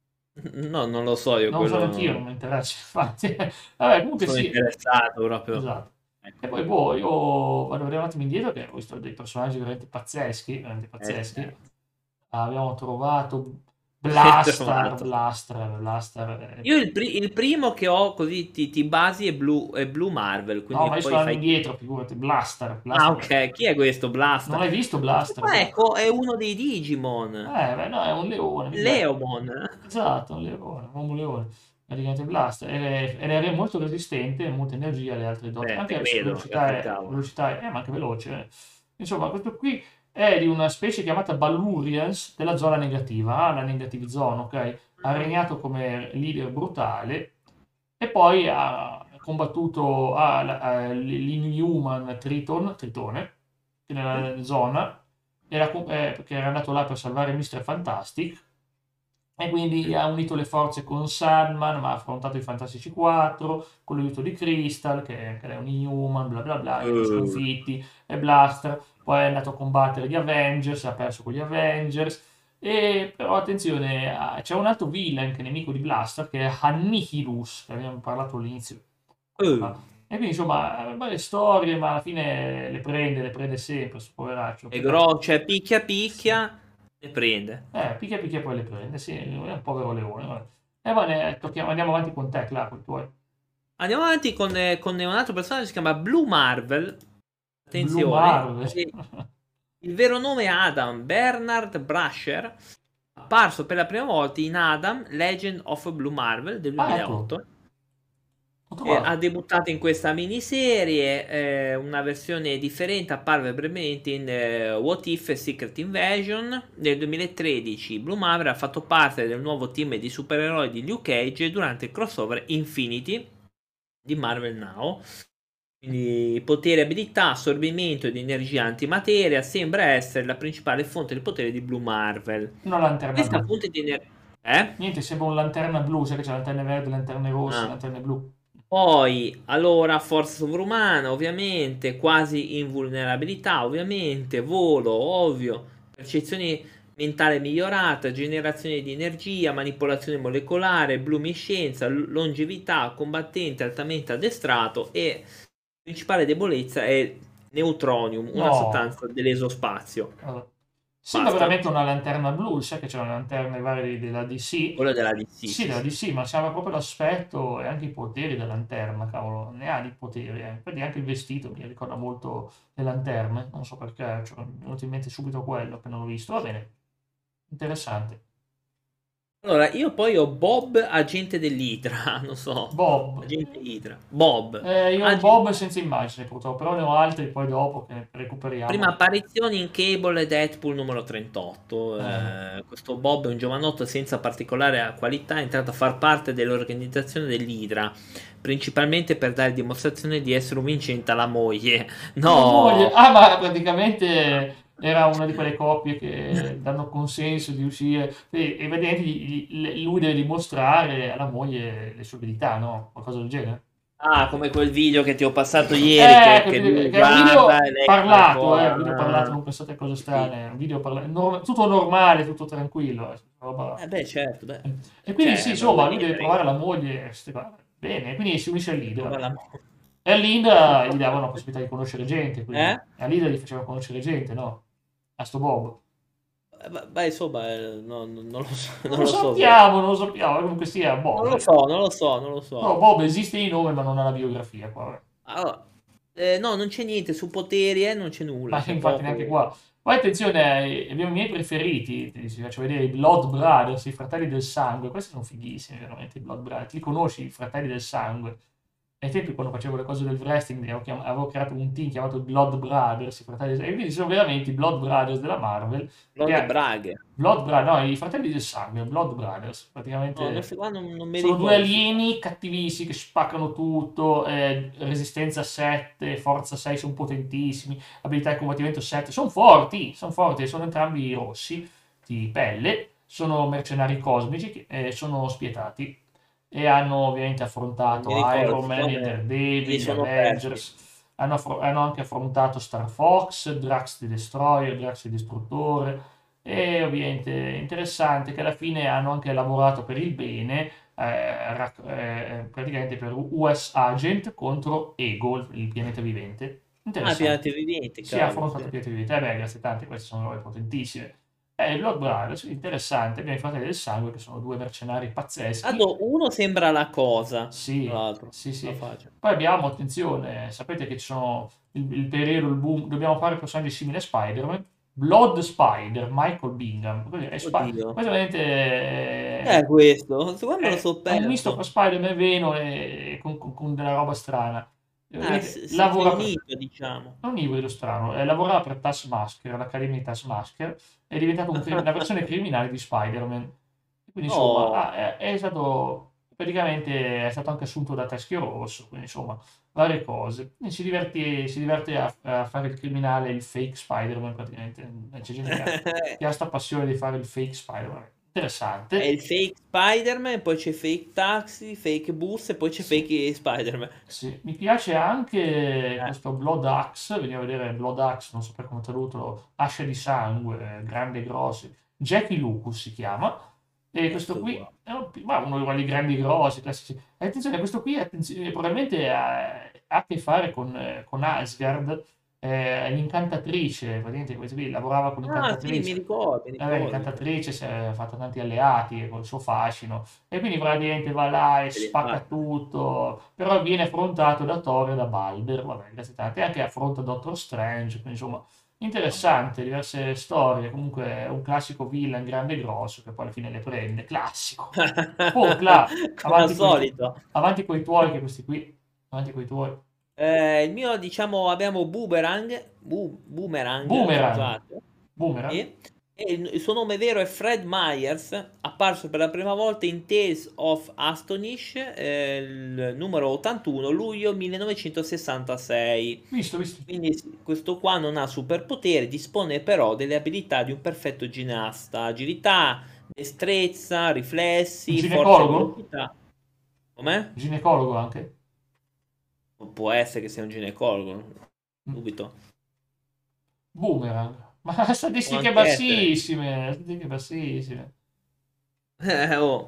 No, non lo so, io Non lo so quello neanch'io, non non mi interessa, infatti. Vabbè, comunque sono sì, interessato proprio. esatto. Ecco. E poi, boh, io vado a vedere un attimo indietro, che ho visto dei personaggi veramente pazzeschi, veramente Eh, pazzeschi. certo. Abbiamo trovato Che Blaster, trovato. Blaster, Blaster. eh, Io il, pri- il primo che ho così ti, ti basi è Blue, è Blue Marvel, No, quindi ma io sto poi andando fai... indietro, figurati, Blaster, Ah, Blaster. ok, chi è questo? Non Blasta. l'hai visto Blaster? Ah, Bla- ecco, è uno dei Digimon. Eh, beh, no, è un leone, mi sa. Leomon. Esatto, un leone, un leone. Praticamente Blaster. Ed è, ed è molto resistente, molta energia alle altre doti. Beh, te Anche su credo, velocità, è- cavolo. velocità, è- eh, ma anche veloce. eh. Insomma, questo qui è di una specie chiamata Balurians della zona negativa, ah, la negative zone, ok? Ha regnato come leader brutale e poi ha combattuto ah, la- ah, l'Inhuman Triton, Tritone, che nella zona era, co- eh, perché era andato là per salvare mister Fantastic e quindi ha unito le forze con Sandman, ma ha affrontato i Fantastici quattro con l'aiuto di Crystal, che, che è un Inhuman, bla bla bla, li hanno Uh, sconfitti, e Blaster, poi è andato a combattere gli Avengers, ha perso con gli Avengers, e però attenzione, ah, c'è un altro villain che è nemico di Blaster, che è Annihilus, che abbiamo parlato all'inizio. uh. Ah, e quindi insomma, eh, belle storie, ma alla fine le prende, le prende sempre, sto poveraccio. È Peccato. grosso, cioè picchia Sì. picchia e prende. Eh, picchia picchia e poi le prende, sì, è un povero leone. Vabbè. E va bene, tocchiamo- andiamo avanti con te, Cla, con i tuoi. Andiamo avanti con, eh, con un altro personaggio che si chiama Blue Marvel. Blue Attenzione, Marvel. e il vero nome è Adam Bernard Brasher, apparso per la prima volta in Adam Legend of Blue Marvel del Ah, ecco, duemilaotto. Ho Eh, ha trovato. debuttato in questa miniserie, eh, una versione differente, apparve brevemente in eh, What If e Secret Invasion. Nel duemilatredici Blue Maverick ha fatto parte del nuovo team di supereroi di Luke Cage durante il crossover Infinity di Marvel Now. Quindi potere, abilità, assorbimento di energia antimateria sembra essere la principale fonte del potere di Blue Marvel. Una lanterna Questa blu. fonte di energia... Eh? Niente, sembra un lanterna blu, sai che c'è lanterne verdi, lanterne rosse, Ah. lanterne blu. Poi, allora, forza sovrumana, ovviamente, quasi invulnerabilità, ovviamente, volo, ovvio, percezione mentale migliorata, generazione di energia, manipolazione molecolare, blumiscenza, l- longevità, combattente altamente addestrato e principale debolezza è neutronium, una No. sostanza dell'esospazio. Allora, sembra Basta, veramente una lanterna blu, sai che c'è una lanterna varie della D C? quello della D C, Sì, sì, della sì. D C, ma c'aveva proprio l'aspetto e anche i poteri della lanterna, cavolo, ne ha di poteri, eh. Infatti anche il vestito mi ricorda molto le lanterne, non so perché, cioè, mi è venuto in mente subito quello appena l'ho visto, va bene, interessante. Allora, io poi ho Bob, agente dell'Idra, non so, Bob, agente Idra. Bob, eh, io ho agente... Bob senza immagine purtroppo, però ne ho altri poi dopo che Prima recuperiamo. apparizione in Cable e Deadpool numero trentotto. Eh, Eh, questo Bob è un giovanotto senza particolare qualità, è entrato a far parte dell'organizzazione dell'Idra, principalmente per dare dimostrazione di essere un vincente alla moglie. La moglie, No! ah, ma praticamente era una di quelle coppie che danno consenso di uscire e, e vedete, gli- gli- lui deve dimostrare alla moglie le sue abilità, no? Qualcosa del genere. Ah, come quel video che ti ho passato ieri Eh, che, che capito, che lui che è un guarda video e lei fa le parlato, eh, un video parlato, cose. non pensate a cose Sì. strane, un video parla- norm- tutto normale, tutto tranquillo. eh, roba- Eh beh, certo, beh. E quindi sì, Cioè, voglio insomma, lui deve dire, trovare la moglie, ste cose. Bene, quindi si unisce all'Indra. trova l'amore. E all'Indra gli davano la possibilità di conoscere gente, quindi. Eh? E all'Indra gli faceva conoscere gente, no? A sto Bob. Eh, beh, beh, insomma, eh, no- no- non lo so, Non non lo lo so bene. sappiamo, non lo sappiamo, comunque sia Non Bob. lo so, non lo so, non lo No, so. Bob esiste di nome, ma non ha la biografia qua. Vabbè. Allora, eh, no, non c'è niente su poteri, eh, non c'è nulla, Ma c'è infatti poco. neanche qua. Poi attenzione, eh, abbiamo i miei preferiti, ti ti faccio vedere i Blood Brothers, i fratelli del sangue. Questi sono fighissimi, veramente, i Blood Brothers. Li conosci, i fratelli del sangue? Ai tempi quando facevo le cose del wrestling avevo, chiam- avevo creato un team chiamato i Blood Brothers, i fratelli del sangue. E quindi sono veramente i Blood Brothers della Marvel. Che Lord ha- Braghe. Blood Brothers, no, i fratelli del sangue, Blood Brothers, No, non, praticamente so- qua non, non mi sono due ricordo sti qua. alieni cattivissimi che spaccano tutto, eh, resistenza sette, forza sei, sono potentissimi, abilità di combattimento sette, sono forti, sono forti, sono entrambi rossi di pelle, sono mercenari cosmici, eh, sono spietati e hanno ovviamente Non affrontato mi ricordo, Iron sti Man, qua me, me li Daredevil, sono persi. Avengers, hanno, affro- hanno anche affrontato Star Fox, Drax the Destroyer, Drax il Distruttore, e ovviamente interessante che alla fine hanno anche lavorato per il bene, eh, rac- eh, praticamente per U S Agent contro Ego, il il pianeta vivente. Ah, Interessante. piante viventi, Si è cavolo, sì. affrontato il pianeta vivente. Eh beh, grazie tante, queste sono robe potentissime. E il Blood Brothers, interessante. Abbiamo i fratelli del sangue, che sono due mercenari pazzeschi. Allora, uno sembra la cosa, tra Sì, l'altro, sì, la sì. faccia. Poi abbiamo, attenzione, sapete che ci sono il, il periodo, il boom, dobbiamo fare personaggi simili a Spider-Man. Blood Spider, Michael Bingham. Quindi È, Spi- Oddio. questo veramente Che è, è questo? Secondo me me lo è- so è un misto perso. fra Spider-Man e Venom e con, con- con della roba strana. E Ah, vedete, si, si, si è lavora per, unito, diciamo. è un ibrido strano, eh, lavorava per Taskmaster, l'Accademia di Taskmaster, è diventato un crim- la versione criminale di Spider-Man. E quindi insomma, Oh, ah, è, è stato, praticamente è stato anche assunto da Teschio Rosso, quindi insomma, varie cose. E si diverte, si diverte a, a fare il criminale, il fake Spider-Man praticamente. C'è gente che ha, che ha sta passione di fare il fake Spider-Man. è Interessante. il fake Spider-Man, poi c'è fake Taxi, fake Bus e poi c'è Sì. fake Spider-Man. Sì, mi piace anche Eh, questo Blood Axe, veniamo a vedere Blood Axe, non so per come tradotto, asce di sangue, grande e grossi. Jackie Lucas si chiama, e questo ecco qui qua. è un- ma uno di quelli grandi e grossi, classici. E attenzione, questo qui attenzione, probabilmente ha, ha a che fare con, eh, con Asgard, eh, è l'incantatrice, praticamente questo qui lavorava con Ah, sì, mi l'incantatrice. ricordo, mi Eh, ricordo. Mi ricordo. l'incantatrice si è fatta tanti alleati con il suo fascino e quindi praticamente va là e Se li spacca fa. tutto, però viene affrontato da Thor e da Balder, vabbè, grazie tante, e anche affronta Doctor Strange, quindi insomma, interessante, diverse storie. Comunque è un classico villain grande e grosso che poi alla fine le prende. Classico. Oh, Cla, Come al avanti coi, tu- solito. avanti coi tuoi, che questi qui. Avanti coi tuoi. Eh, il mio, diciamo, abbiamo Boomerang, Bu- Boomerang, Boomerang. scusate, Boomerang? e, e il, il suo nome vero è Fred Myers, apparso per la prima volta in Tales of Astonish, eh, il numero ottantuno, luglio millenovecentosessantasei. Visto, visto. Quindi sì, questo qua non ha superpoteri, dispone però delle abilità di un perfetto ginnasta, agilità, destrezza, riflessi, forza e Ginecologo? velocità. Com'è? Ginecologo anche. Può essere che sia un ginecologo, Mm. subito. Boomerang. Ma Può statistiche anche essere. bassissime. Statistiche bassissime. Eh, oh.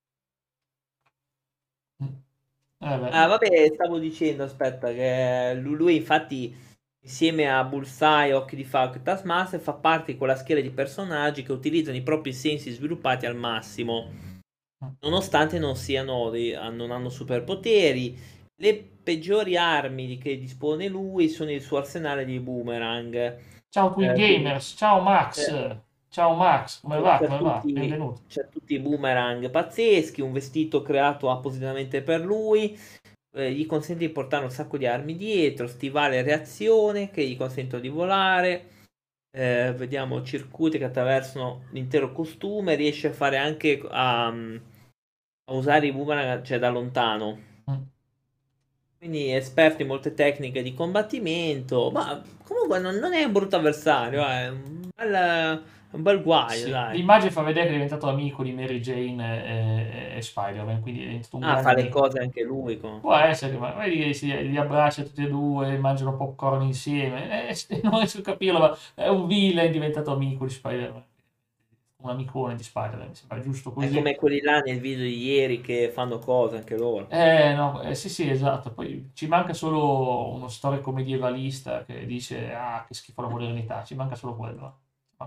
Mm. Eh beh. Ah, vabbè, stavo dicendo, aspetta, che lu- lui, infatti, insieme a Bullseye, Occhi di Falco e Taskmaster, fa parte di quella schiera di personaggi che utilizzano i propri sensi sviluppati al massimo, nonostante non siano, dei- non hanno superpoteri. Le peggiori armi di che dispone lui sono il suo arsenale di boomerang. Ciao Twin Eh, quindi Gamers. Ciao Max. c'è Ciao Max. Come va? c'è Come va? tutti, Benvenuto. c'è tutti i boomerang pazzeschi, un vestito creato appositamente per lui, eh, gli consente di portare un sacco di armi dietro, stivale a reazione che gli consentono di volare. Eh, vediamo circuiti che attraversano l'intero costume, riesce a fare anche a, a usare i boomerang, cioè da lontano. Mm. Quindi è esperto in molte tecniche di combattimento, ma comunque non, non è un brutto avversario, eh, è un bel, un bel guaio, Sì. dai. L'immagine fa vedere che è diventato amico di Mary Jane e, e- e Spider-Man, quindi è diventato un Ah, grande fa le amico. cose anche lui. con- Può essere, ma vedi che si, li abbraccia tutti e due, mangiano popcorn insieme. Eh, non riesco a capirlo, ma è un villain diventato amico di Spider-Man. Un amicone di Spider-Man, mi sembra giusto È così. come quelli là nel video di ieri che fanno cose anche loro. Eh, no, eh, sì, sì, esatto. Poi ci manca solo uno storico medievalista che dice, ah, che schifo la modernità. Ci manca solo quello.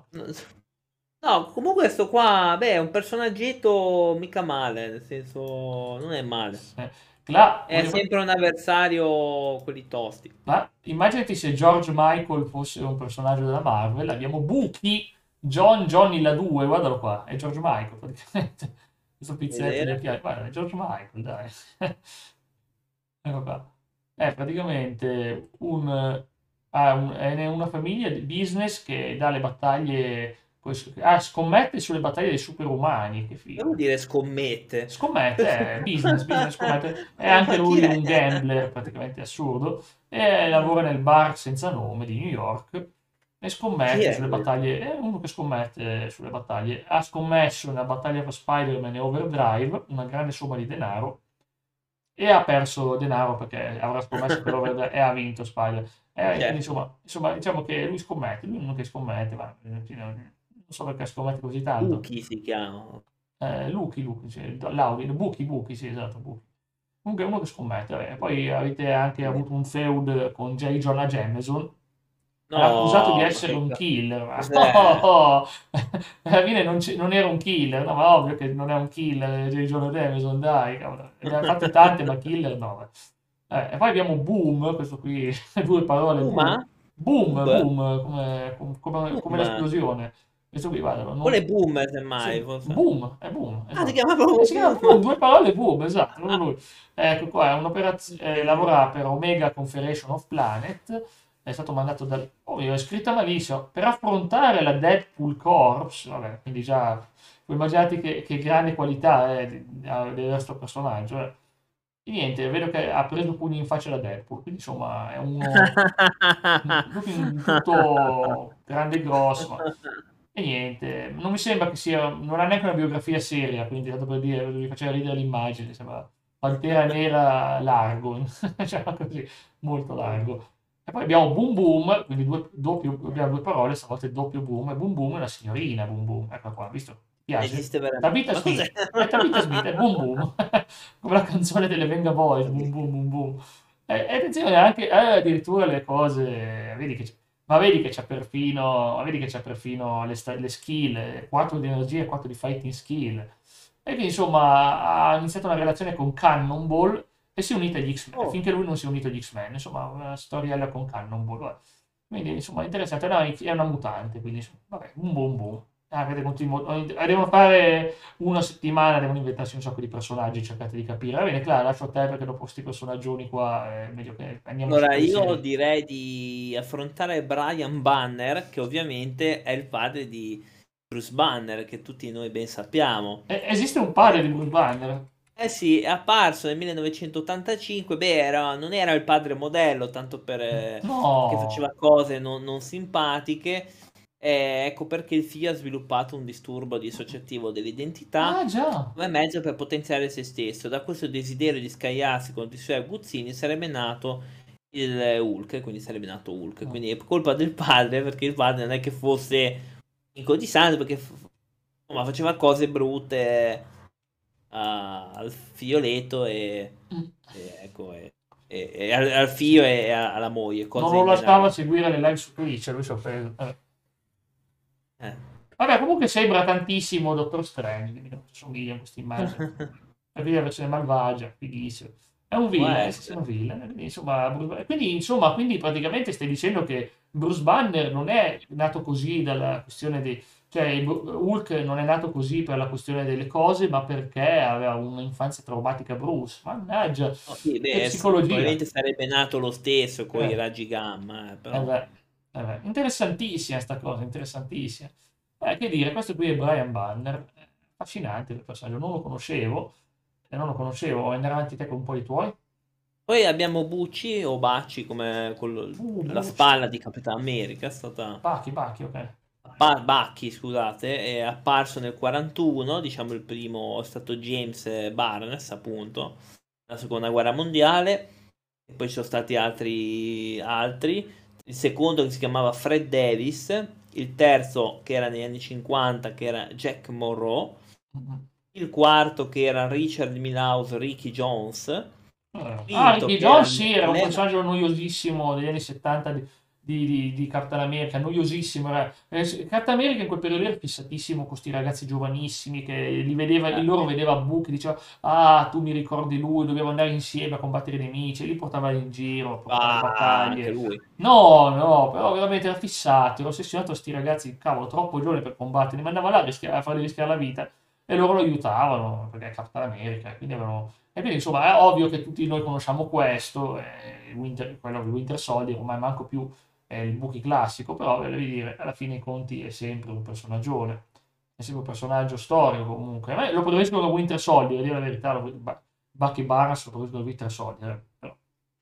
No, comunque sto qua, beh, è un personaggetto mica male, nel senso, non è male. Eh, là, È sempre un avversario quelli tosti. ma immaginati se George Michael fosse un personaggio della Marvel, abbiamo Bucky, John Johnny la due, guardalo qua, è George Michael praticamente. Questo pizzetto gli Vedere? occhiali, guarda, è George Michael, dai. Ecco qua. È praticamente un, ha un- è una famiglia di business che dà le battaglie, poi- ah, scommette sulle battaglie dei superumani, che Che figo. vuol dire scommette? Scommette, è business, business, scommette. È anche Ma chi lui è? un gambler praticamente assurdo e lavora nel bar senza nome di New York e Chi scommette è sulle questo? battaglie. È uno che scommette sulle battaglie. Ha scommesso nella battaglia per Spider-Man e Overdrive una grande somma di denaro e ha perso denaro perché avrà scommesso per Overdrive e ha vinto Spider. E quindi Certo. insomma, insomma, diciamo che lui scommette, lui è uno che scommette, ma eh, non so perché scommette così tanto. Uki si chiama. Eh, Luchi, Luchi, sì, Lauri, Buchi, Buchi, sì, esatto, Buchi. Comunque è uno che scommette. Vabbè. Poi avete anche avuto un feud con J. Jonah Jameson. L'ha accusato di No, ma essere che un ca- killer. Ma cos'è? no! Alla fine non, c'è- non era un killer, no, ma ovvio che non è un killer J. Jonah Jameson, dai, cavolo. Ne ha fatte tante, ma killer no. Eh, e poi abbiamo Boom, questo qui, due parole, Boom. Uma? Boom, Ub? boom, come, come- come Boom? l'esplosione. Questo qui, guarda, Quello non, è boom, sì, semmai, forse. Boom, è Boom, Ah, si esatto. chiama Eh, proprio si chiama boom. Boom, due parole Boom, esatto, proprio lui. Ecco qua, è un'operazione, lavora per Omega Confederation of Planet, è stato mandato dal... Oh, è scritta malissimo, per affrontare la Deadpool Corps, vabbè, quindi già, immaginate che, che grande qualità è di- di- del nostro personaggio, eh. E niente, vedo che ha preso pugni in faccia da Deadpool, quindi insomma è uno proprio in tutto grande e grosso, ma... E niente, non mi sembra che sia, non ha neanche una biografia seria, quindi tanto per dire, mi faceva ridere l'immagine, sembra Pantera Nera largo, cioè così, molto largo. E poi abbiamo Boom Boom, quindi due, doppio, abbiamo due parole, stavolta è doppio Boom, e Boom Boom è la signorina Boom Boom, ecco qua, visto? Ti piace? Esiste veramente. Tabitha Ma cos'è? Smith, è Tabitha Smith, è Boom Boom, come la canzone delle Venga Boys, Boom Boom Boom Boom. E, e attenzione, anche eh, addirittura le cose, vedi che c'è ma vedi che c'ha perfino, ma vedi che c'ha perfino le, sta- le skill, quattro di energia e quattro di fighting skill. E quindi insomma ha iniziato una relazione con Cannonball e si è unita agli X-Men, Oh, finché lui non si è unito agli X-Men, insomma una storiella con Cannonball. Vabbè. Quindi, insomma, interessante. No, è una mutante, quindi, insomma, vabbè, un buon buon. Ah, vede continuo- eh, devono fare una settimana, devono inventarsi un sacco di personaggi, cercate di capire. Va bene, Clara, lascio a te perché dopo questi personaggioni qua è meglio che andiamo su Allora, per le io serie. direi di affrontare Brian Banner, che ovviamente è il padre di Bruce Banner, che tutti noi ben sappiamo. Eh, esiste un padre di Bruce Banner? Eh sì, è apparso nel millenovecentottantacinque, beh, era- non era il padre modello, tanto per, eh, perché No. faceva cose non, non simpatiche. Eh, ecco perché il figlio ha sviluppato un disturbo dissociativo dell'identità Ah, già. come mezzo per potenziare se stesso. Da questo desiderio di scagliarsi contro i suoi aguzzini sarebbe nato il Hulk, quindi sarebbe nato Hulk. Mm. Quindi è colpa del padre, perché il padre non è che fosse incondizionante, perché f- insomma, faceva cose brutte a- al fioletto e, Mm. e ecco, e, e- e al, al figlio e a- alla moglie, Non cose lo lasciava inenarrabili. seguire le live su Twitch, lui si è offeso. Eh. Eh. Vabbè, comunque sembra tantissimo Doctor Strange, quindi non somiglia a questa immagine. Per via la versione malvagia, fighissimo. È un Può villain, eh, sì, sì, è un essere. villain. Quindi, insomma, Bruce- quindi, insomma, quindi praticamente stai dicendo che Bruce Banner non è nato così dalla questione dei... Cioè, il Bru- Hulk non è nato così per la questione delle cose, ma perché aveva un'infanzia traumatica Bruce. Mannaggia, No, sì, che beh, s- psicologia. probabilmente sarebbe nato lo stesso con i Eh. raggi gamma, eh, Eh però... beh, eh beh, interessantissima sta cosa, interessantissima. Eh, che dire, questo qui è Brian Banner, eh, affascinante il personaggio, non lo conoscevo, e non lo conoscevo, vuoi andare avanti te con un po' i tuoi? Poi abbiamo Bucci o Bacci come quello- Uh, la Bucci, spalla di Capitan America, è stata... Bacchi, Bacchi, ok. Ba- Bacchi, scusate, è apparso nel quarantuno, diciamo il primo è stato James Barnes, appunto, nella seconda guerra mondiale, e poi ci sono stati altri, altri. Il secondo che si chiamava Fred Davis, il terzo che era negli anni cinquanta, che era Jack Monroe, Mhm. il quarto che era Richard Milhouse, Ricky Jones, Eh, Ah, quinto Ricky che era Jones Le- sì, era un Lema- personaggio noiosissimo degli anni settanta di, di, di, di Captain America, noiosissimo. Era. Eh, sì, Captain America in quel periodo era fissatissimo con questi ragazzi giovanissimi che li vedeva, il eh, loro vedeva Book e diceva ah, tu mi ricordi lui, dobbiamo andare insieme a combattere i nemici, e li portava in giro, portava le ah, anche battaglie. lui. No, no, però veramente era fissato, era ossessionato a sti ragazzi, cavolo, troppo giovani per combattere, li mandava là a, rischiare- a farli rischiare la vita e loro lo aiutavano, perché è Captain America, quindi avevano e quindi insomma è ovvio che tutti noi conosciamo questo, eh, Winter, quello di Winter Soldier, ormai manco più è il Bucky classico, però voglio dire, alla fine i conti è sempre un personaggione, è sempre un personaggio storico comunque. A me lo preferisco da Winter Soldier, a dire la verità, lo, Ba- Bucky Barnes lo preferisco da Winter Soldier, eh, però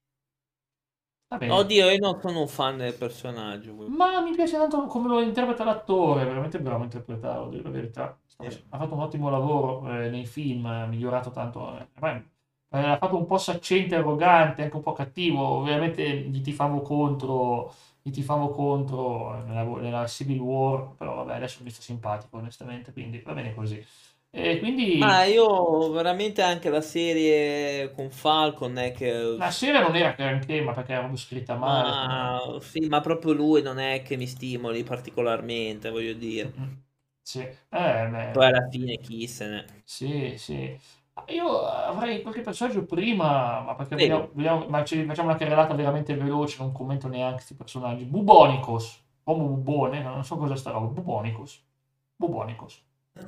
va bene. Oddio, io non sono un fan del personaggio. quindi, Ma mi piace tanto come lo interpreta l'attore, è veramente bravo a interpretarlo, a dire la verità. Sta eh. face- Ha fatto un ottimo lavoro eh, nei film, ha migliorato tanto. eh. Beh, eh, ha fatto un po' saccente, arrogante, anche un po' cattivo. Ovviamente gli tifavo contro, gli tifavo contro nella, nella Civil War, però vabbè, adesso mi sta simpatico, onestamente, quindi va bene così. E Ma quindi io veramente anche la serie con Falcon è che... la serie non era granché, ma perché era proprio scritta male, secondo me. Ma sì, ma proprio lui non è che mi stimoli particolarmente, voglio dire. Mm, mm. Sì, eh, Poi beh. alla fine chi se ne... Sì, sì. Ah, io avrei qualche passaggio prima, ma perché vogliamo, Prego. vogliamo- ma ci facciamo una carrellata veramente veloce, non commento neanche questi personaggi. Bubonicos, uomo bubone, non so cosa sta roba, Bubonicos, Bubonicos.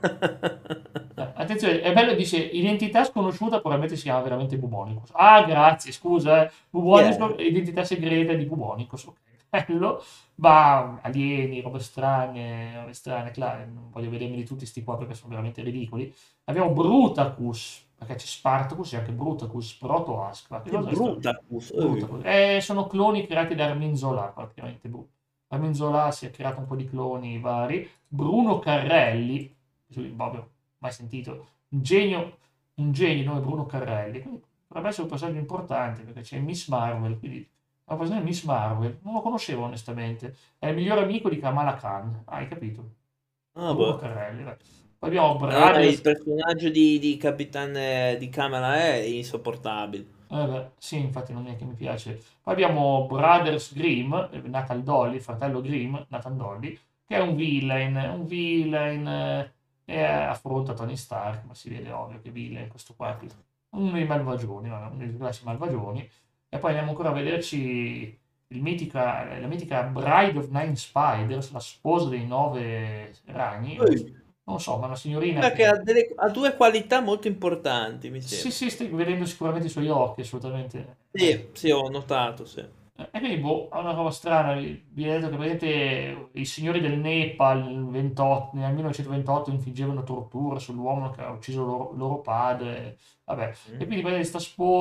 Eh, attenzione, è bello, dice, identità sconosciuta, probabilmente si chiama veramente Bubonicus. Ah, grazie, scusa, eh. Yeah. Bubonicus, identità segreta di Bubonicus, ok, bello. Ma alieni, robe strane, robe strane, claro, non voglio vedermi di tutti sti qua perché sono veramente ridicoli. Abbiamo Brutacus, perché c'è Spartacus e anche Brutacus, Protoask, ma che Che cosa è sta? brutta Cus. Eh. Brutacus. Eh, sono cloni creati da Armin Zola, praticamente. Bru- Armin Zola si è creato un po' di cloni vari. Bruno Carrelli, sì, vabbè, mai sentito, un genio, un genio, nome Bruno Carrelli, quindi potrebbe essere un personaggio importante perché c'è Miss Marvel, quindi è un personaggio Miss Marvel, non lo conoscevo onestamente, è il migliore amico di Kamala Khan, hai capito? Ah, Bruno boh. Carrelli, dai. Poi abbiamo Allora, il Brothers, personaggio di, di Capitan eh, di Kamala è insopportabile. eh beh, sì, infatti non è che mi piace. Poi abbiamo Brothers Grimm, eh, Nathan Dolly, fratello Grimm, Nathan Dolly, che è un villain, un villain, eh, e affronta Tony Stark, ma si vede ovvio che villain questo qua, uno dei malvagioni, vabbè, uno dei classici malvagioni. E poi andiamo ancora a vederci il mitica, la mitica Bride of Nine Spiders, la sposa dei nove ragni, non so, Ui, non so, ma una signorina sembra che che... ha, delle- ha due qualità molto importanti, mi Sì, sembra. sì, stai vedendo sicuramente i suoi occhi, assolutamente. Eh. Sì, sì, ho notato, sì. E quindi, boh, è una roba strana. Vi vi ho detto che praticamente i signori del Nepal nel ventotto, nel millenovecentoventotto infliggevano torture sull'uomo che ha ucciso loro, loro padre. Vabbè. E Mm. quindi questa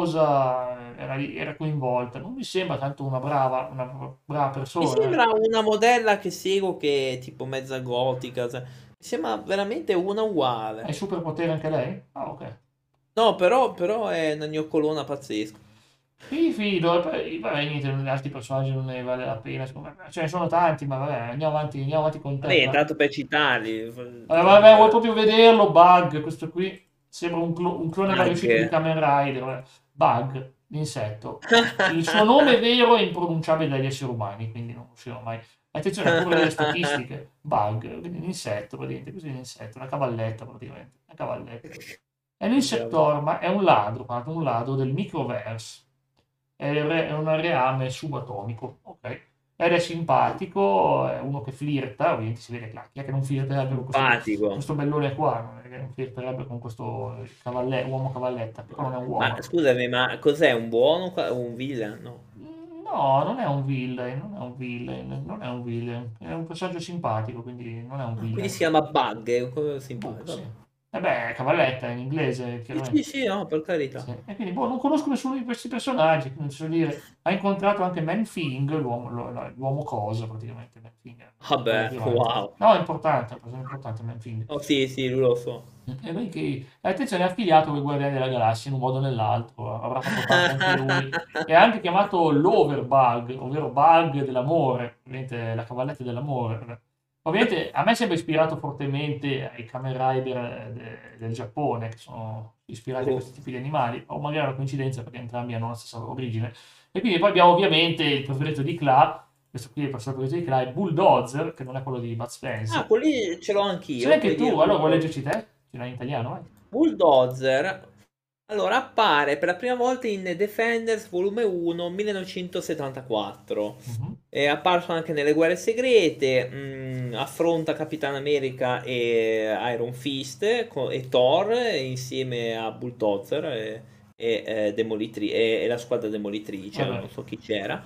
sposa era, era coinvolta. Non mi sembra tanto una brava, una brava Mi persona. Eh. sembra una modella che seguo che è tipo mezza gotica, sai. Mi sembra veramente una Ha i uguale. superpoteri anche lei? Ah, ok. No, però, però è una gnoccolona pazzesca. Mi fido, e poi vabbè, niente, gli altri personaggi non ne vale la pena, secondo me. Ce ne sono tanti, ma vabbè, andiamo avanti, andiamo avanti con te. Vabbè, tanto per citarli, f- Eh, tanto vabbè, vuoi per... proprio vederlo? Bug, questo qui sembra un, clo- un clone malriuscito di Anche... Kamen Rider. vabbè. Bug, l'insetto. Il suo nome vero è impronunciabile dagli esseri umani, quindi non uscirà mai. Attenzione, ha pure delle statistiche. Bug, quindi un insetto, praticamente, così un insetto, una cavalletta praticamente, una cavalletta. È un Andiamo. Insectorma, è un ladro, guardate, un ladro del microverse. È, il re- è un reame subatomico, ok? Ed è simpatico, è uno che flirta, ovviamente si vede che chi è che non flirterebbe con questo, Simpatico. questo bellone qua, non è che non flirterebbe con questo cavalle- uomo cavalletta, però non è un Ma uomo. scusami, ma cos'è un buono o un villain? No. No, non è un villain, non è un villain, non è un villain, è un personaggio simpatico, quindi non è un Ah, quindi villain. si chiama Bug, è un co- Boh, simpatico. sì. Vabbè. E beh, cavalletta in inglese, Sì, sì, chiaramente. sì, no, per Sì. carità. E quindi, boh, non conosco nessuno di questi personaggi, quindi non so dire. Ha incontrato anche Manfing, l'uomo, lo- lo- l'uomo cosa, praticamente, Manfing, è quello Vabbè, più avanti. wow. No, è importante, è una persona importante Manfing. Oh, sì, sì, lo so. E lui che, attenzione, è affiliato con i Guardiani della Galassia in un modo o nell'altro, avrà fatto parte anche lui. È anche chiamato l'Overbug, ovvero Bug dell'amore, ovviamente la cavalletta dell'amore. Ovviamente a me sembra ispirato fortemente ai Kamen Rider eh, de- del Giappone, che sono ispirati a Oh. questi tipi di animali, o magari è una coincidenza perché entrambi hanno la stessa origine. E quindi poi abbiamo ovviamente il prefetto di Kla, questo qui è il personaggio di Kla, è Bulldozer, che non è quello di Bud Ah, Spencer. quelli ce l'ho Ce l'hai anch'io, anche puoi tu, dire allora vuoi Bulldozer. leggerci te? Ce l'hai in italiano, vai. Bulldozer, allora appare per la prima volta in Defenders volume uno millenovecentosettantaquattro. Mhm. È apparso anche nelle Guerre Segrete, mh, affronta Capitan America e Iron Fist co- e Thor insieme a Bulldozer e, e, eh, Demolitri- e- e la squadra demolitrice, non Vabbè. so chi c'era.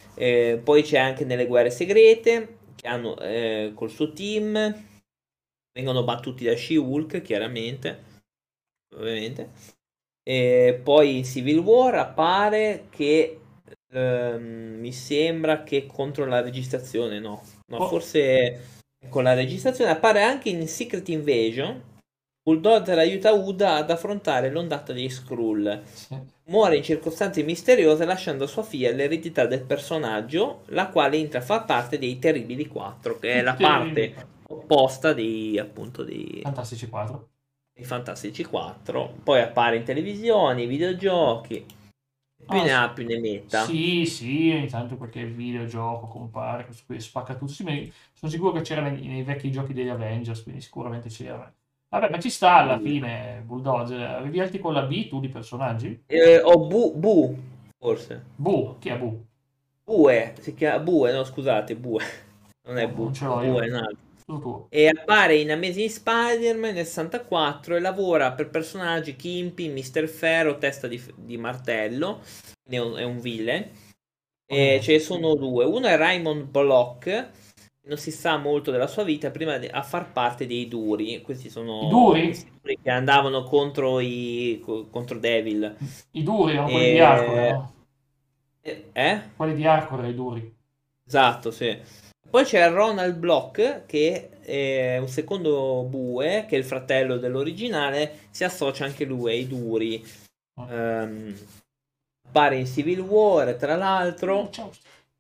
Eh, poi c'è anche nelle Guerre Segrete, che hanno eh, col suo team, vengono battuti da She-Hulk, chiaramente, ovviamente. E poi in Civil War appare che ehm, mi sembra che contro la registrazione, no, no, Oh, forse con la registrazione appare anche in Secret Invasion. Bulldozer aiuta Uda ad affrontare l'ondata dei Skrull. sì. Muore in circostanze misteriose lasciando a sua figlia l'eredità del personaggio, la quale entra a far parte dei Terribili quattro, che è I la terribili. parte opposta dei, appunto, dei, Fantastici quattro. dei Fantastici quattro. Poi appare in televisione, videogiochi, più Ah, ne s- ha più ne metta. sì, sì, ogni tanto qualche videogioco compare, questo qui spacca tutto. Sì, ma sono sicuro che c'era nei, nei vecchi giochi degli Avengers, quindi sicuramente c'era. Vabbè, ma ci sta alla Sì. fine, Bulldozer. Avevi altri con la B tu di personaggi? Eh, o Bu, Bu, forse. Bu, chi è Bu? Bue, si chiama Bue, no scusate, Bue. Non è Boh, non Bu, ce l'ho Bue è io. un altro. Tutto tuo. E appare in Amazing Spider-Man nel sessantaquattro e lavora per personaggi Kimpy, mister Ferro, Testa di, di Martello, quindi è un, è un villain. E ce ne Ovviamente. sono due. Uno è Raymond Block, non si sa molto della sua vita prima di a far parte dei Duri. Questi I sono duri? questi Duri che andavano contro i co- contro Devil. I duri erano quelli di Hardcore, E, no? eh? Quelli di Hardcore, i duri. Esatto, sì. Poi c'è Ronald Block, che è un secondo Bue, che è il fratello dell'originale, si associa anche lui ai Duri. Ah. Ehm, appare in Civil War, tra Uh, l'altro, ciao.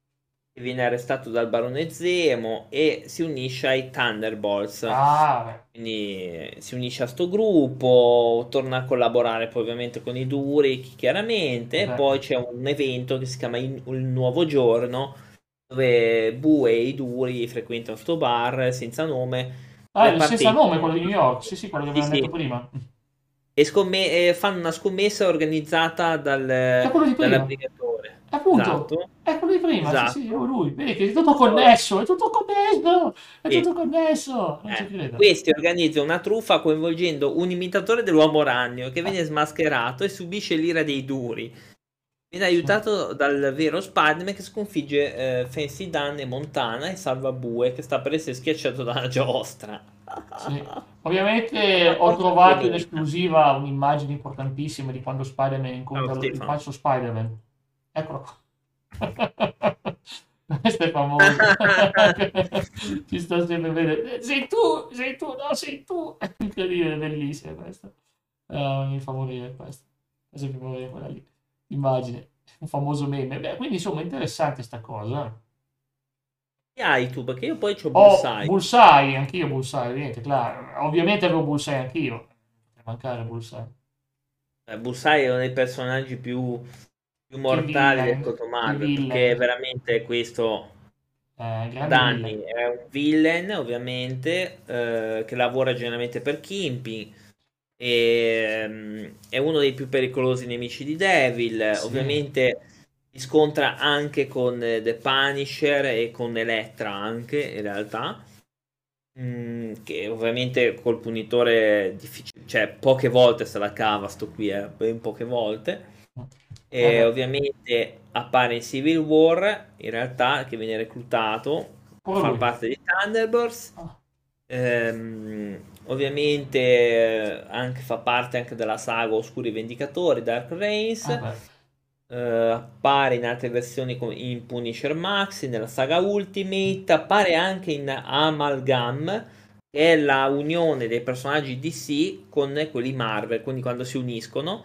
e viene arrestato dal barone Zemo e si unisce ai Thunderbolts. Ah, beh. Quindi eh, si unisce a sto gruppo, torna a collaborare poi ovviamente con i Duri, chiaramente, e Vabbè. poi c'è un evento che si chiama Il Il Nuovo Giorno, dove Bue e i Duri frequentano sto bar senza nome, Ah, dove il senza nome, partecipano. quello di New York. Sì, sì, quello che Sì, avevamo detto sì, prima. e, scomme- e fanno una scommessa organizzata dal, È quello di dal prima. navigatore. Appunto, esatto, è quello di prima, sì, sì, è esatto. lui. Vedi che è tutto connesso, è tutto connesso, è Sì. tutto connesso. Non ci Eh, credo. questi organizzano una truffa coinvolgendo un imitatore dell'uomo ragno che Eh, viene smascherato e subisce l'ira dei duri. Viene sì, aiutato dal vero Spider-Man che sconfigge eh, Fancy Dan e Montana e salva Bue che sta per essere schiacciato dalla giostra. sì. Una Ovviamente ho forza trovato in tremenda. esclusiva un'immagine importantissima di quando Spider-Man Ciao incontra lo- il Stefano. falso Spider-Man. Eccolo qua. Questo è famoso. Ci sto sempre bene. Eh, Sei tu, sei tu, no, sei tu. È incredibile, bellissima questa. Ah, mi fa morire questo. Mi fa sempre morire quella lì. Immagine, un famoso meme. Beh, quindi insomma, interessante sta cosa. Che hai tu? Perché io poi c'ho Ho Bullseye. Bullseye, anch'io Bullseye, ovviamente, claro. Ovviamente avevo Bullseye anch'io. Poteva mancare Bullseye. Eh, Bullseye è uno dei personaggi più, più Che mortali del villain, Coto che Marvel perché villain. veramente questo Eh, ad grande villain. anni è un villain ovviamente eh, che lavora generalmente per Kingpin e, mm, è uno dei più pericolosi nemici di Devil. Sì, Ovviamente si scontra anche con eh, The Punisher e con Elektra anche in realtà. Mm, che ovviamente col punitore è difficile, cioè poche volte se la cava sto qui, eh, ben poche volte. eh E beh, ovviamente appare in Civil War, in realtà, che viene reclutato a pure far lui. parte di Thunderbirds. Ah, Ehm, ovviamente eh, anche, fa parte anche della saga Oscuri Vendicatori, Dark eh Reigns. beh. Eh, appare in altre versioni come in Punisher Max, nella saga Ultimate, appare anche in Amalgam, che è la unione dei personaggi D C con quelli Marvel, quindi quando si uniscono.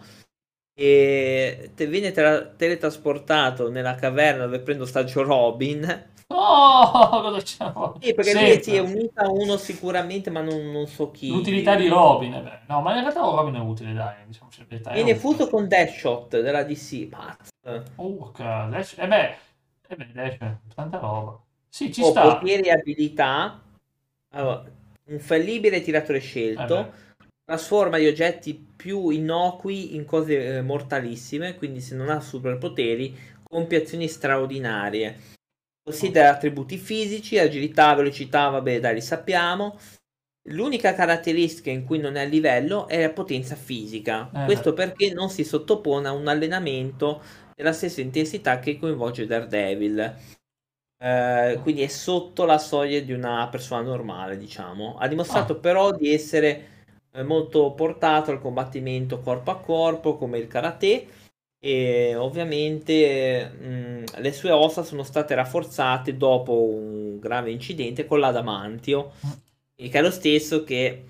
E te- viene tra- teletrasportato nella caverna dove prendo stagio Robin. Oh, cosa c'è? Sì, perché lui si è Sempre. unito a uno sicuramente, ma non, non so L'utilità chi. di Robin, eh beh. No, ma in realtà Robin è utile, dai, diciamo la verità, è Viene utile. fuso con Deathshot della D C. Pazzo. Urca, Dash, eh beh, eh beh, Dash, tanta roba. Sì, ci O sta. poteri e abilità. Allora, un fallibile tiratore Eh beh. scelto. Trasforma gli oggetti più innocui in cose eh, mortalissime. Quindi, se non ha superpoteri, compie azioni straordinarie. Possiede attributi fisici, agilità, velocità, vabbè, dai, li sappiamo. L'unica caratteristica in cui non è a livello è la potenza fisica. Eh beh. Questo perché non si sottopone a un allenamento della stessa intensità che coinvolge Daredevil. Eh, quindi è sotto la soglia di una persona normale, diciamo. Ha Ah, dimostrato però di essere eh, molto portato al combattimento corpo a corpo, come il karate, e ovviamente mh, le sue ossa sono state rafforzate dopo un grave incidente con l'adamantio, mm. e che è lo stesso che,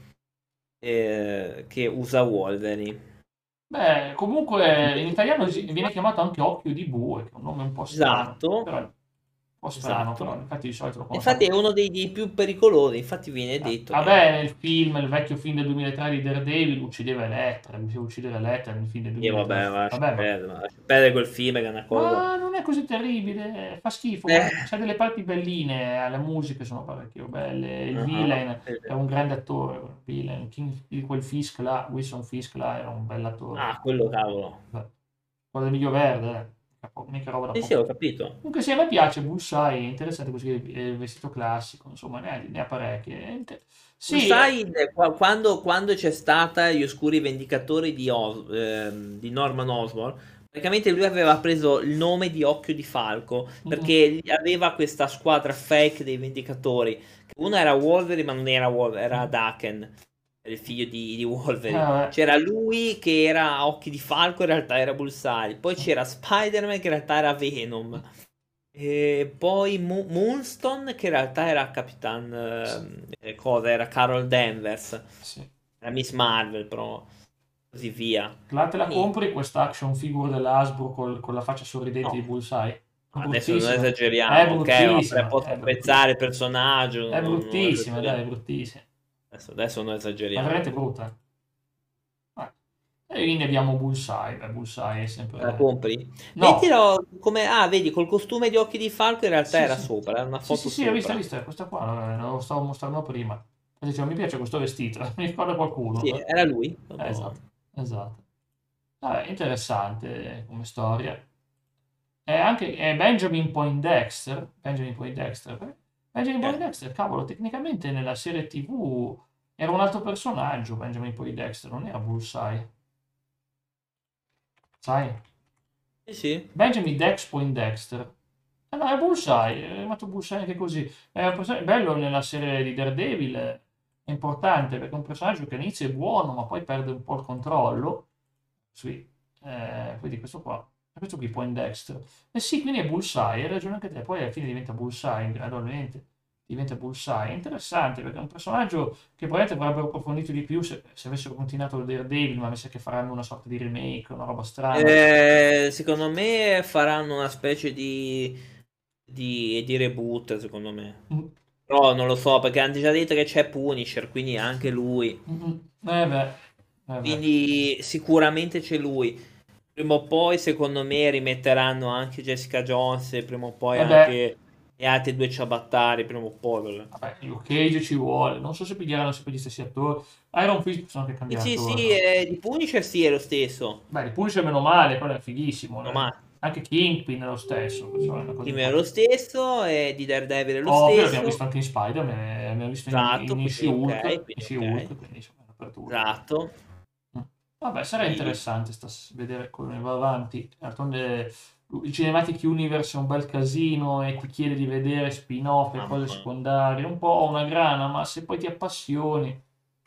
eh, che usa Wolverine. Beh, comunque in italiano si- viene chiamato anche Occhio di Bue, che è un nome un po' strano, Esatto, però è un po' strano, però esatto. infatti di solito lo Infatti conosciamo. è uno dei, dei più pericolosi, infatti viene Ah, detto che vabbè, nel film, il vecchio film del duemilatré di Daredevil uccideva Elettra, mi faceva uccidere Elettra nel film del e vabbè, duemilatré. ma lascia Vabbè, ma perdere, ma lascia perdere quel film che è una cosa. Ma non è così terribile, fa schifo, Eh, guarda, c'ha delle parti belline, eh, le musiche sono parecchio belle, il uh-huh, villain sì, è sì. un grande attore, quel villain, King, di quel Fisk là, Wilson Fisk là, era un bell'attore. Ah, quello cavolo. Beh, quello del Miglio Verde, eh, capo- mica roba da Sì, sì, poco. ho capito. Comunque sì, a me piace Bullseye, è interessante così, è il vestito classico, insomma, ne ha, ne ha parecchie. È inter- Sì, eh, Sai, eh, qua- quando, quando c'è stata Gli Oscuri Vendicatori di, Os- ehm, di Norman Osborn, praticamente lui aveva preso il nome di Occhio di Falco, mm, mm, perché gli- aveva questa squadra fake dei Vendicatori, che uno era Wolverine, ma non era Wolverine, era mm. Daken, era il figlio di, di Eh, Wolverine. vabbè, C'era lui che era Occhi di Falco, in realtà era Bullseye. Poi mm, c'era Spider-Man, che in realtà era Venom. mm, E poi Mo- Moonstone, che in realtà era Capitan, sì, ehm, eh, cosa, era Carol Danvers, sì. era Miss Marvel, però così via. Là te la Quindi, compri questa action figure dell'Hasbro col- con la faccia sorridente no, di Bullseye? È adesso non bruttissima. È esageriamo, ok? Ma pre- bruttissima, posso è apprezzare bruttissima. il personaggio, È non, non bruttissima, dai, esageriamo. è bruttissima. Adesso, adesso non Ma è veramente esageriamo. brutta. Eh. E quindi abbiamo Bullseye. Beh, Bullseye è La sempre... compri? No, Mettilo come. Ah, vedi, col costume di occhi di falco in realtà sì, era sì. sopra, era una Sì, sì, foto sì, ho visto, ho sopra. visto, è questa qua, eh, lo stavo mostrando prima. E dicevo, mi piace questo vestito, mi ricorda Sì, qualcuno. era lui. Eh, Proprio- esatto, esatto. Vabbè, interessante come storia. è anche è Benjamin Poindexter. Benjamin Poindexter. Benjamin Eh, Poindexter, cavolo, tecnicamente nella serie T V era un altro personaggio, Benjamin Poindexter, non era Bullseye, sai? sì, sì. Benjamin Dex Poindexter. Eh no, è Bullseye, è chiamato Bullseye anche così. È un personaggio bello nella serie di Daredevil, è è importante perché è un personaggio che all'inizio è buono, ma poi perde un po' il controllo. Sì, eh, quindi questo qua, è questo qui Poindexter. Eh sì, quindi è Bullseye, hai ragione anche te, poi alla fine diventa Bullseye, gradualmente diventa Bullseye. È interessante perché è un personaggio che probabilmente avrebbero approfondito di più se, se avessero continuato il Daredevil, ma mi sa che faranno una sorta di remake, una roba strana. Eh, secondo me faranno una specie di, di, di reboot, secondo me. Mm, Però non lo so, perché hanno già detto che c'è Punisher, quindi anche lui. mm, mm. Eh beh, eh beh. Quindi sicuramente c'è lui. Prima o poi, secondo me, rimetteranno anche Jessica Jones, e prima o poi Eh beh, anche gli altri due ciabattari, prima o poi. vabbè, Luke Cage ci vuole, non so se piglieranno sempre gli stessi attori. Iron Fist possono anche Sì, cambiare sì, attore, sì, però. eh, di Punisher sì, è lo stesso. Beh, di Punisher meno male, quello è fighissimo. No, eh. ma Anche Kingpin è lo stesso, questo è una cosa Kim è lo importante. stesso, e di Daredevil è lo Ovvio, l'abbiamo visto stesso. anche in Spider-Man, l'abbiamo visto in, Esatto, in quindi ok, She-Hulk, in quindi ok. She-Hulk, quindi insomma, dappertutto. Esatto. Mm. Vabbè, sarà Quindi, interessante sta- vedere come va avanti. D'altronde il Cinematic Universe è un bel casino e ti chiede di vedere spin-off e cose mamma. secondarie, un po' una grana, ma se poi ti appassioni,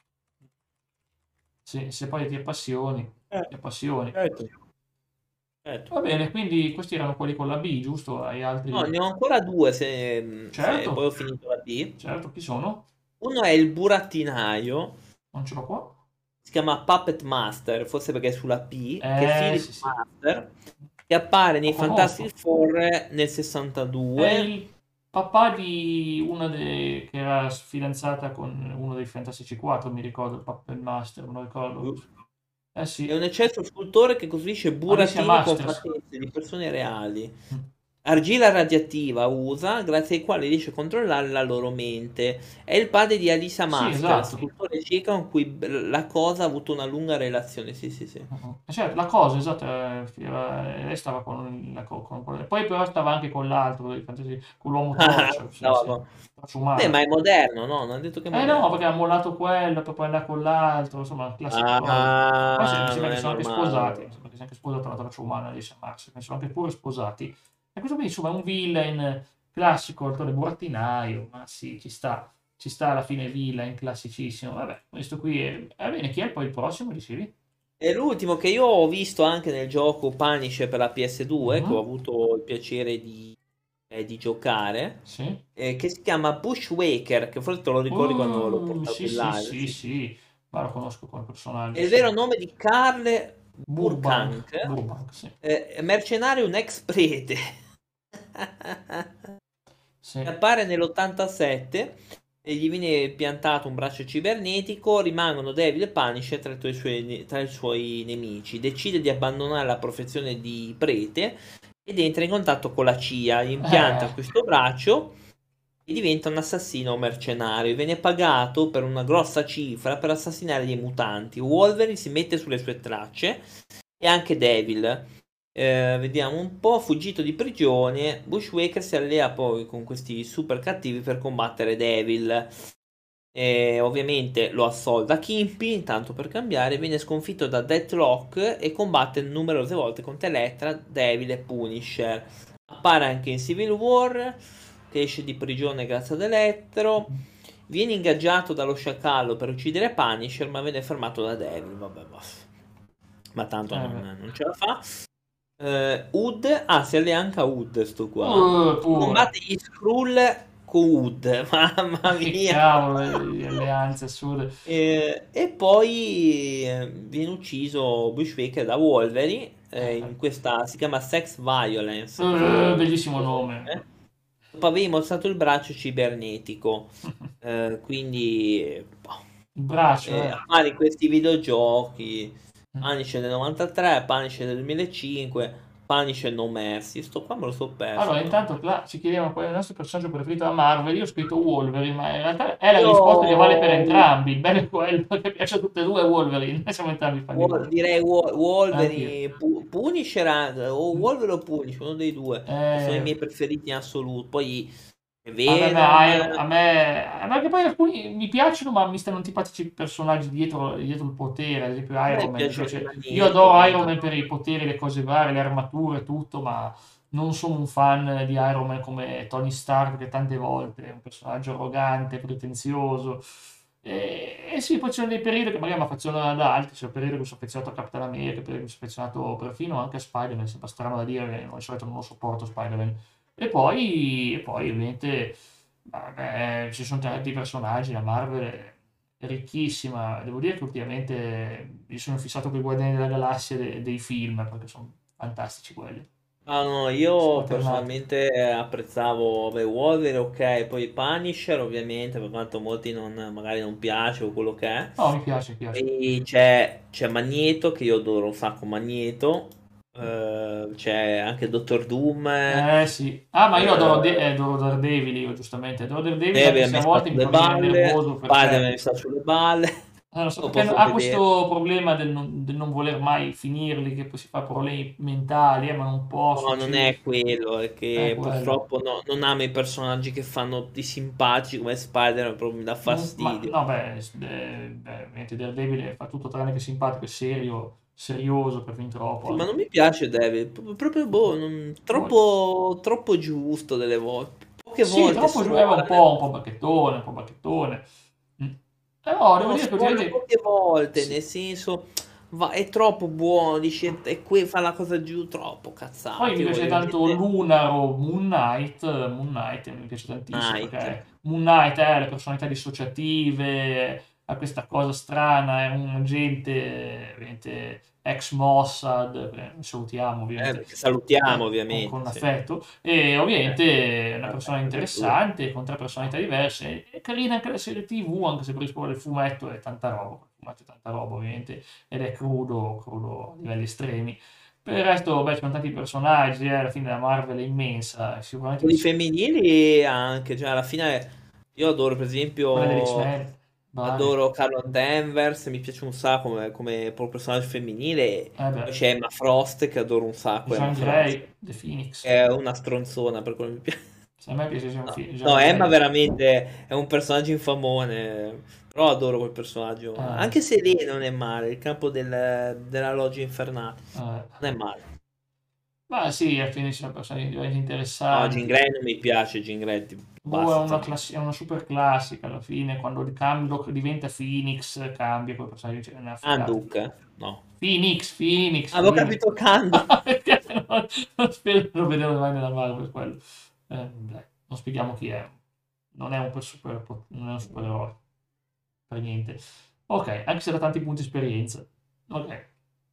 se, se poi ti appassioni, Eh, ti appassioni. certo, certo. Va bene, quindi questi erano quelli con la B, giusto? Hai No, altri? ne ho ancora due se, se poi Certo, ho finito la B. certo, chi sono? Uno è il burattinaio, Non ce l'ho qua? si chiama Puppet Master, forse perché è sulla P, che è Eh, Philip sì, sì, Master, che appare lo nei Fantastic conosco. Four nel È sessantadue. il papà di una de- che era fidanzata con uno dei Fantastici quattro, mi ricordo, il Puppet Master, non lo ricordo. Eh È sì, un eccelso scultore che costruisce Alicia burattini con Masters. fattezze di persone reali. Mm. Argilla radioattiva usa, grazie ai quali riesce a controllare la loro mente. È il padre di Alisa Sì, Masker, esatto. scultore cieca con cui b- la cosa ha avuto una lunga relazione. Sì, sì, sì. Mm, mm. Cioè, la cosa, esatto, eh, era- lei stava con, la co- con quella- poi però stava anche con l'altro, dei Fantasy- con l'uomo torcia, sì, No, sì, no. torcia Beh, ma umana. è moderno, no? Non ha detto che è Eh no, moderno. perché ha mollato quello, poi poi andare con l'altro, insomma, classiche cose. Poi se- mi Ah, sembra non che è siano anche sposati, mi normale. sembra che sia anche sposato la traccia umana di Sam Max, mi sono anche pure sposati. E questo qui, insomma, è un villain classico, attore burattinaio, ma sì, ci sta, ci sta alla fine villain, classicissimo. Vabbè, questo qui è... Va bene, chi è poi il prossimo, dicevi? E l'ultimo che io ho visto anche nel gioco Punisher per la P S due, che ho Mhm, avuto il piacere di, eh, di giocare, sì. eh, che si chiama Bushwaker, che forse te lo ricordi quando l'ho Uh, portato sì, in sì, live. sì, Sì. sì, ma lo conosco come È personaggio, il sì. vero nome di Karl Burbank, Burkank, Burbank, sì. eh, mercenario, un ex prete. Sì. Appare nell'ottantasette e gli viene piantato un braccio cibernetico, rimangono Devil e Punisher tra i suoi, tra i suoi nemici. Decide di abbandonare la professione di prete ed entra in contatto con la C I A, gli Eh, impianta questo braccio e diventa un assassino mercenario. Viene pagato per una grossa cifra per assassinare dei mutanti. Wolverine si mette sulle sue tracce e anche Devil. Eh, vediamo un po', fuggito di prigione, Bushwaker si allea poi con questi super cattivi per combattere Devil. E ovviamente lo assolda Kingpin, tanto per cambiare, viene sconfitto da Deathlock e combatte numerose volte contro Elektra, Devil e Punisher. Appare anche in Civil War, che esce di prigione grazie ad Elettro. Viene ingaggiato dallo sciacallo per uccidere Punisher, ma viene fermato da Devil. Vabbè, ma, ma tanto eh, beh. non, non ce la fa. Eh, Hood, ah, si allea anche a Hood sto qua. Uh, pure. Combatte gli Skrull con Hood, mamma Ma che mia. cavolo, le alleanze assurde. Eh, e poi eh, viene ucciso Bushwaker da Wolverine, eh, Eh, in questa si chiama Sex Violence, eh, questo, bellissimo questo nome. nome. Dopo aver mostrato il braccio cibernetico. Eh, quindi boh, Il braccio, eh, eh. appare in questi videogiochi. Punisher del novantatré, Punisher del duemilacinque. Punisher No Mercy. Sto qua me lo so perso, Allora, però. intanto qua ci chiedevano qual è il nostro personaggio preferito da Marvel. Io ho scritto Wolverine, ma in realtà è la Io risposta che vale per entrambi. Il bello è quello che piace a tutte e due Wolverine. Noi siamo entrambi fan di Wol- Wolverine. direi Wo- Anch'io. Wolverine, Pu- Punisher anche, o Wolverine o Punisher, uno dei due, che sono i Eh, miei preferiti in assoluto. Poi a me, Venom, a me, a me, a me che poi alcuni mi piacciono, ma mi stanno antipatici i personaggi dietro, dietro il potere. Ad esempio, a me Iron Man mi piace piace. Io Magneto, adoro ovviamente. Iron Man per i poteri, le cose varie, le armature, tutto, ma non sono un fan di Iron Man come Tony Stark, che tante volte è un personaggio arrogante, pretenzioso. E, e sì, poi c'erano dei periodi che magari mi affezionano ad altri. C'è un periodo che mi sono affezionato a Capitan America, periodo che mi sono affezionato perfino anche a Spider-Man. Sembra strano da dire, che di solito non lo sopporto Spider-Man. E poi, e poi ovviamente, vabbè, ci sono tanti personaggi, la Marvel è ricchissima. Devo dire che ultimamente mi sono fissato con i Guardiani della Galassia de- dei film, perché sono fantastici quelli. Ah no, io Squaternati. personalmente apprezzavo vabbè, Wolverine, ok, poi Punisher ovviamente, per quanto molti non, magari non piace o quello che è. No, mi piace, mi piace. Poi c'è c'è Magneto, che io adoro un sacco Magneto. Eh, c'è anche Doctor Doom. Eh, Eh sì. Ah, ma io adoro, De- eh, adoro Daredevil, io giustamente. Adoro Daredevil, anche Deve a se me a sta volte mi sulle fa venire balle, nervoso Spider-Man perché mi sta sulle balle, Eh, lo so, lo perché posso ha vedere. questo problema del non, del non voler mai finirli, che poi si fa problemi mentali, eh, ma non posso, No, non uccidi. è quello, è È che quello. purtroppo no- non amo i personaggi che fanno di simpatici come Spider-Man, proprio mi dà Non- ma fastidio. no, beh, s- eh, beh, ovviamente Daredevil fa tutto tranne che simpatico, è serio, serioso, per fin troppo Sì, ma anche. non mi piace David, proprio, proprio, boh, non- Poi- troppo, troppo giusto delle volte, poche sì, volte troppo giù, eh, un suona, po', un po' bacchettone, un po' bacchettone. Mm. Però devo no, dire che suona ultimamente poche volte, sì. nel senso, va, è troppo buono, dici, e qui fa la cosa giù troppo, Poi cazzate, mi io piace voglio tanto vedere Lunar o Moon Knight, Moon Knight mi piace tantissimo Night. perché Moon Knight ha le personalità dissociative, ha questa cosa strana, è un agente ovviamente ex Mossad, eh, salutiamo Eh, ovviamente che salutiamo eh, con, ovviamente, con sì. affetto, e ovviamente è una Vabbè, persona anche tu. interessante, con tre personalità diverse, è carina anche la serie T V, anche se per rispondere il fumetto è tanta roba, il fumetto è tanta roba ovviamente, ed è crudo, crudo a livelli estremi. Per il resto, beh, ci sono tanti personaggi, eh, alla fine la Marvel è immensa, sicuramente Quelli di- femminili anche, cioè alla fine io adoro per quella degli esempio, X-Men, varie. adoro Carol Danvers, mi piace un sacco come, come proprio personaggio femminile, Eh poi beh, c'è Emma Frost che adoro un sacco, Emma Jean Frost, Grey, The Phoenix, è una stronzona per quello che mi piace. se a me piace Jean, No, Fi- Jean no, Emma Grey, veramente è un personaggio infamone, però adoro quel personaggio, eh, anche se lei non è male, il campo del- della loggia infernale, eh. non è male. Ma sì, alla fine ci sono personaggi veramente No, Jean interessanti. Grey non mi piace, Jean Grey ti- Boh, è basta, una, troppo. classi- è una super classica alla fine, quando il cambio diventa Phoenix, cambia quel personaggio, cioè, è una figata. Handuk, no. Phoenix, Phoenix, Avevo Phoenix. capito Kando. Perché non, non spero di non vederlo mai nella Marvel quello. Eh, dai, non spieghiamo chi è. Non è un per- super, non è un supereroe, per niente. Ok, anche se da tanti punti esperienza. Ok,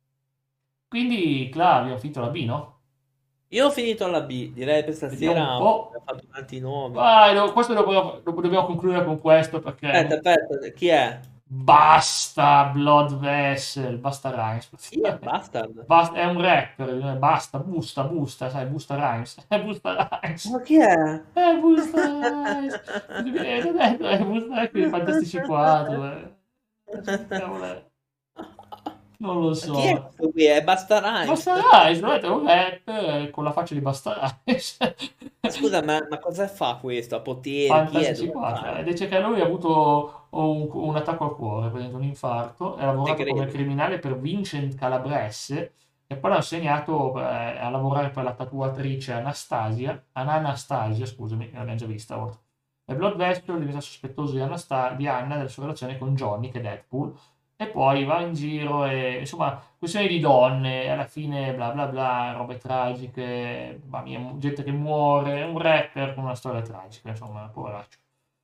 quindi, Cla, abbiamo finito la B, no? Io ho finito alla B, direi per Vediamo un stasera ho po'. fatto tanti nomi. Vai, lo- questo lo dobbiamo, lo dobbiamo concludere con questo perché Aspetta, non- aspetta, chi è? basta Blood Vessel, basta Rhymes. Chi è Bastard? Basta- è un rapper, eh, basta, busta, busta, sai, busta Rhymes. È busta Rhymes. Ma chi è? È busta Rhymes. Eh, non è, è busta Rhymes dei Fantastici quattro. Eh. Cioè, che cavolo è? Non lo Ma chi è so. questo qui? È Basta Rhymes? Basta Rhymes, non è un rapper con la faccia di Basta Rhymes. Ma scusa, ma, ma cosa fa questo? Ha poteri? Chi è? Fantastici Dove quattro. va? E dice che lui ha avuto un, un attacco al cuore, per esempio un infarto, e ha Te lavorato come credo. criminale per Vincent Calabrese e poi l'ha insegnato eh, a lavorare per la tatuatrice Anastasia, Anastasia, scusami, l'abbiamo già vista ora. E Blood Vessel diventa sospettoso di, Anasta- di Anna della sua relazione con Johnny, che è Deadpool, e poi va in giro e insomma, questioni di donne, alla fine bla bla bla, robe tragiche, mamma mia, gente che muore, è un rapper con una storia tragica, insomma, poveraccio.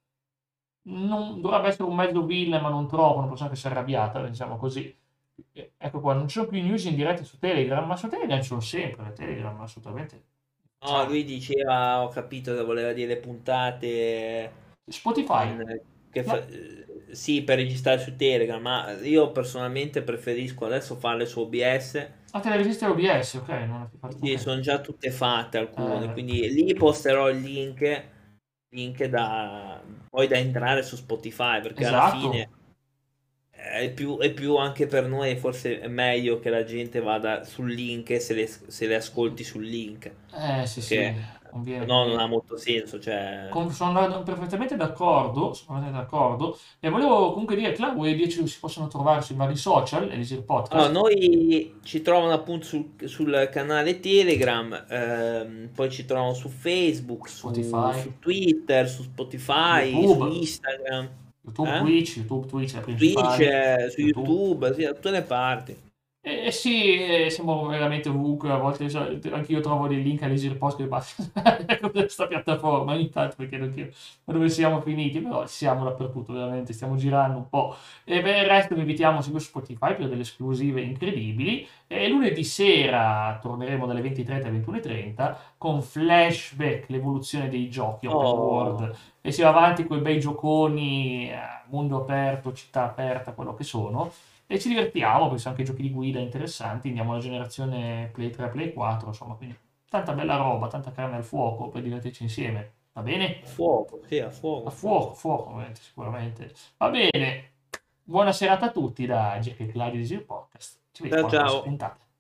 Non, dovrebbe essere un mezzo villain, ma non troppo, una persona che si è arrabbiata, diciamo così. E- Ecco qua, non ci sono più news in diretta su Telegram, ma su Telegram ci sono sempre, le Telegram assolutamente. No, Ciao. lui diceva, ho capito che voleva dire puntate Spotify. in, che fa- No, sì, per registrare su Telegram, ma io personalmente preferisco adesso farle su O B S. Ah, te le resiste O B S, ok, non è più fatto, Sì, ok. sono già tutte fatte alcune, Eh, quindi lì posterò il link, link da, poi da entrare su Spotify, perché alla fine esatto. è più, è più anche per noi, forse è meglio che la gente vada sul link e se le, se le ascolti sul link, Eh, sì, sì, perché se conviene, no non conviene. ha molto senso, cioè... Com- sono perfettamente d'accordo, sono perfettamente d'accordo. E volevo comunque dire, Cla, vuoi dirci dove si possono trovare sui vari social, Elisir Allora, Podcast, noi ci trovano appunto sul, sul canale Telegram, ehm, poi ci trovano su Facebook, su, Spotify, su Twitter, su Spotify, su YouTube, Instagram, YouTube, eh? Twitch, YouTube, Twitch è la Twitch, principale, eh, su YouTube. YouTube, sì, da tutte le parti. Eh, eh sì, eh, siamo veramente ovunque, a volte so- anche io trovo dei link all'Easy Post che basta con questa piattaforma ogni tanto perché non chiedo ma dove siamo finiti, però siamo dappertutto veramente, stiamo girando un po'. E per il resto vi invitiamo a seguire su Spotify per delle esclusive incredibili e lunedì sera torneremo dalle venti e trenta alle ventuno e trenta con Flashback, l'evoluzione dei giochi open Oh, world e si va avanti con i bei gioconi, eh, mondo aperto, città aperta, quello che sono e ci divertiamo, perché sono anche giochi di guida interessanti, andiamo alla generazione Play tre, Play quattro, insomma, quindi tanta bella roba, tanta carne al fuoco per divertirci insieme. Va bene? a fuoco, sì, a A fuoco, a fuoco, fuoco. fuoco, ovviamente, sicuramente. Va bene. Buona serata a tutti da Jack e Claudio di Zio Podcast. Ci Ciao vediamo alla ciao. prossima puntata.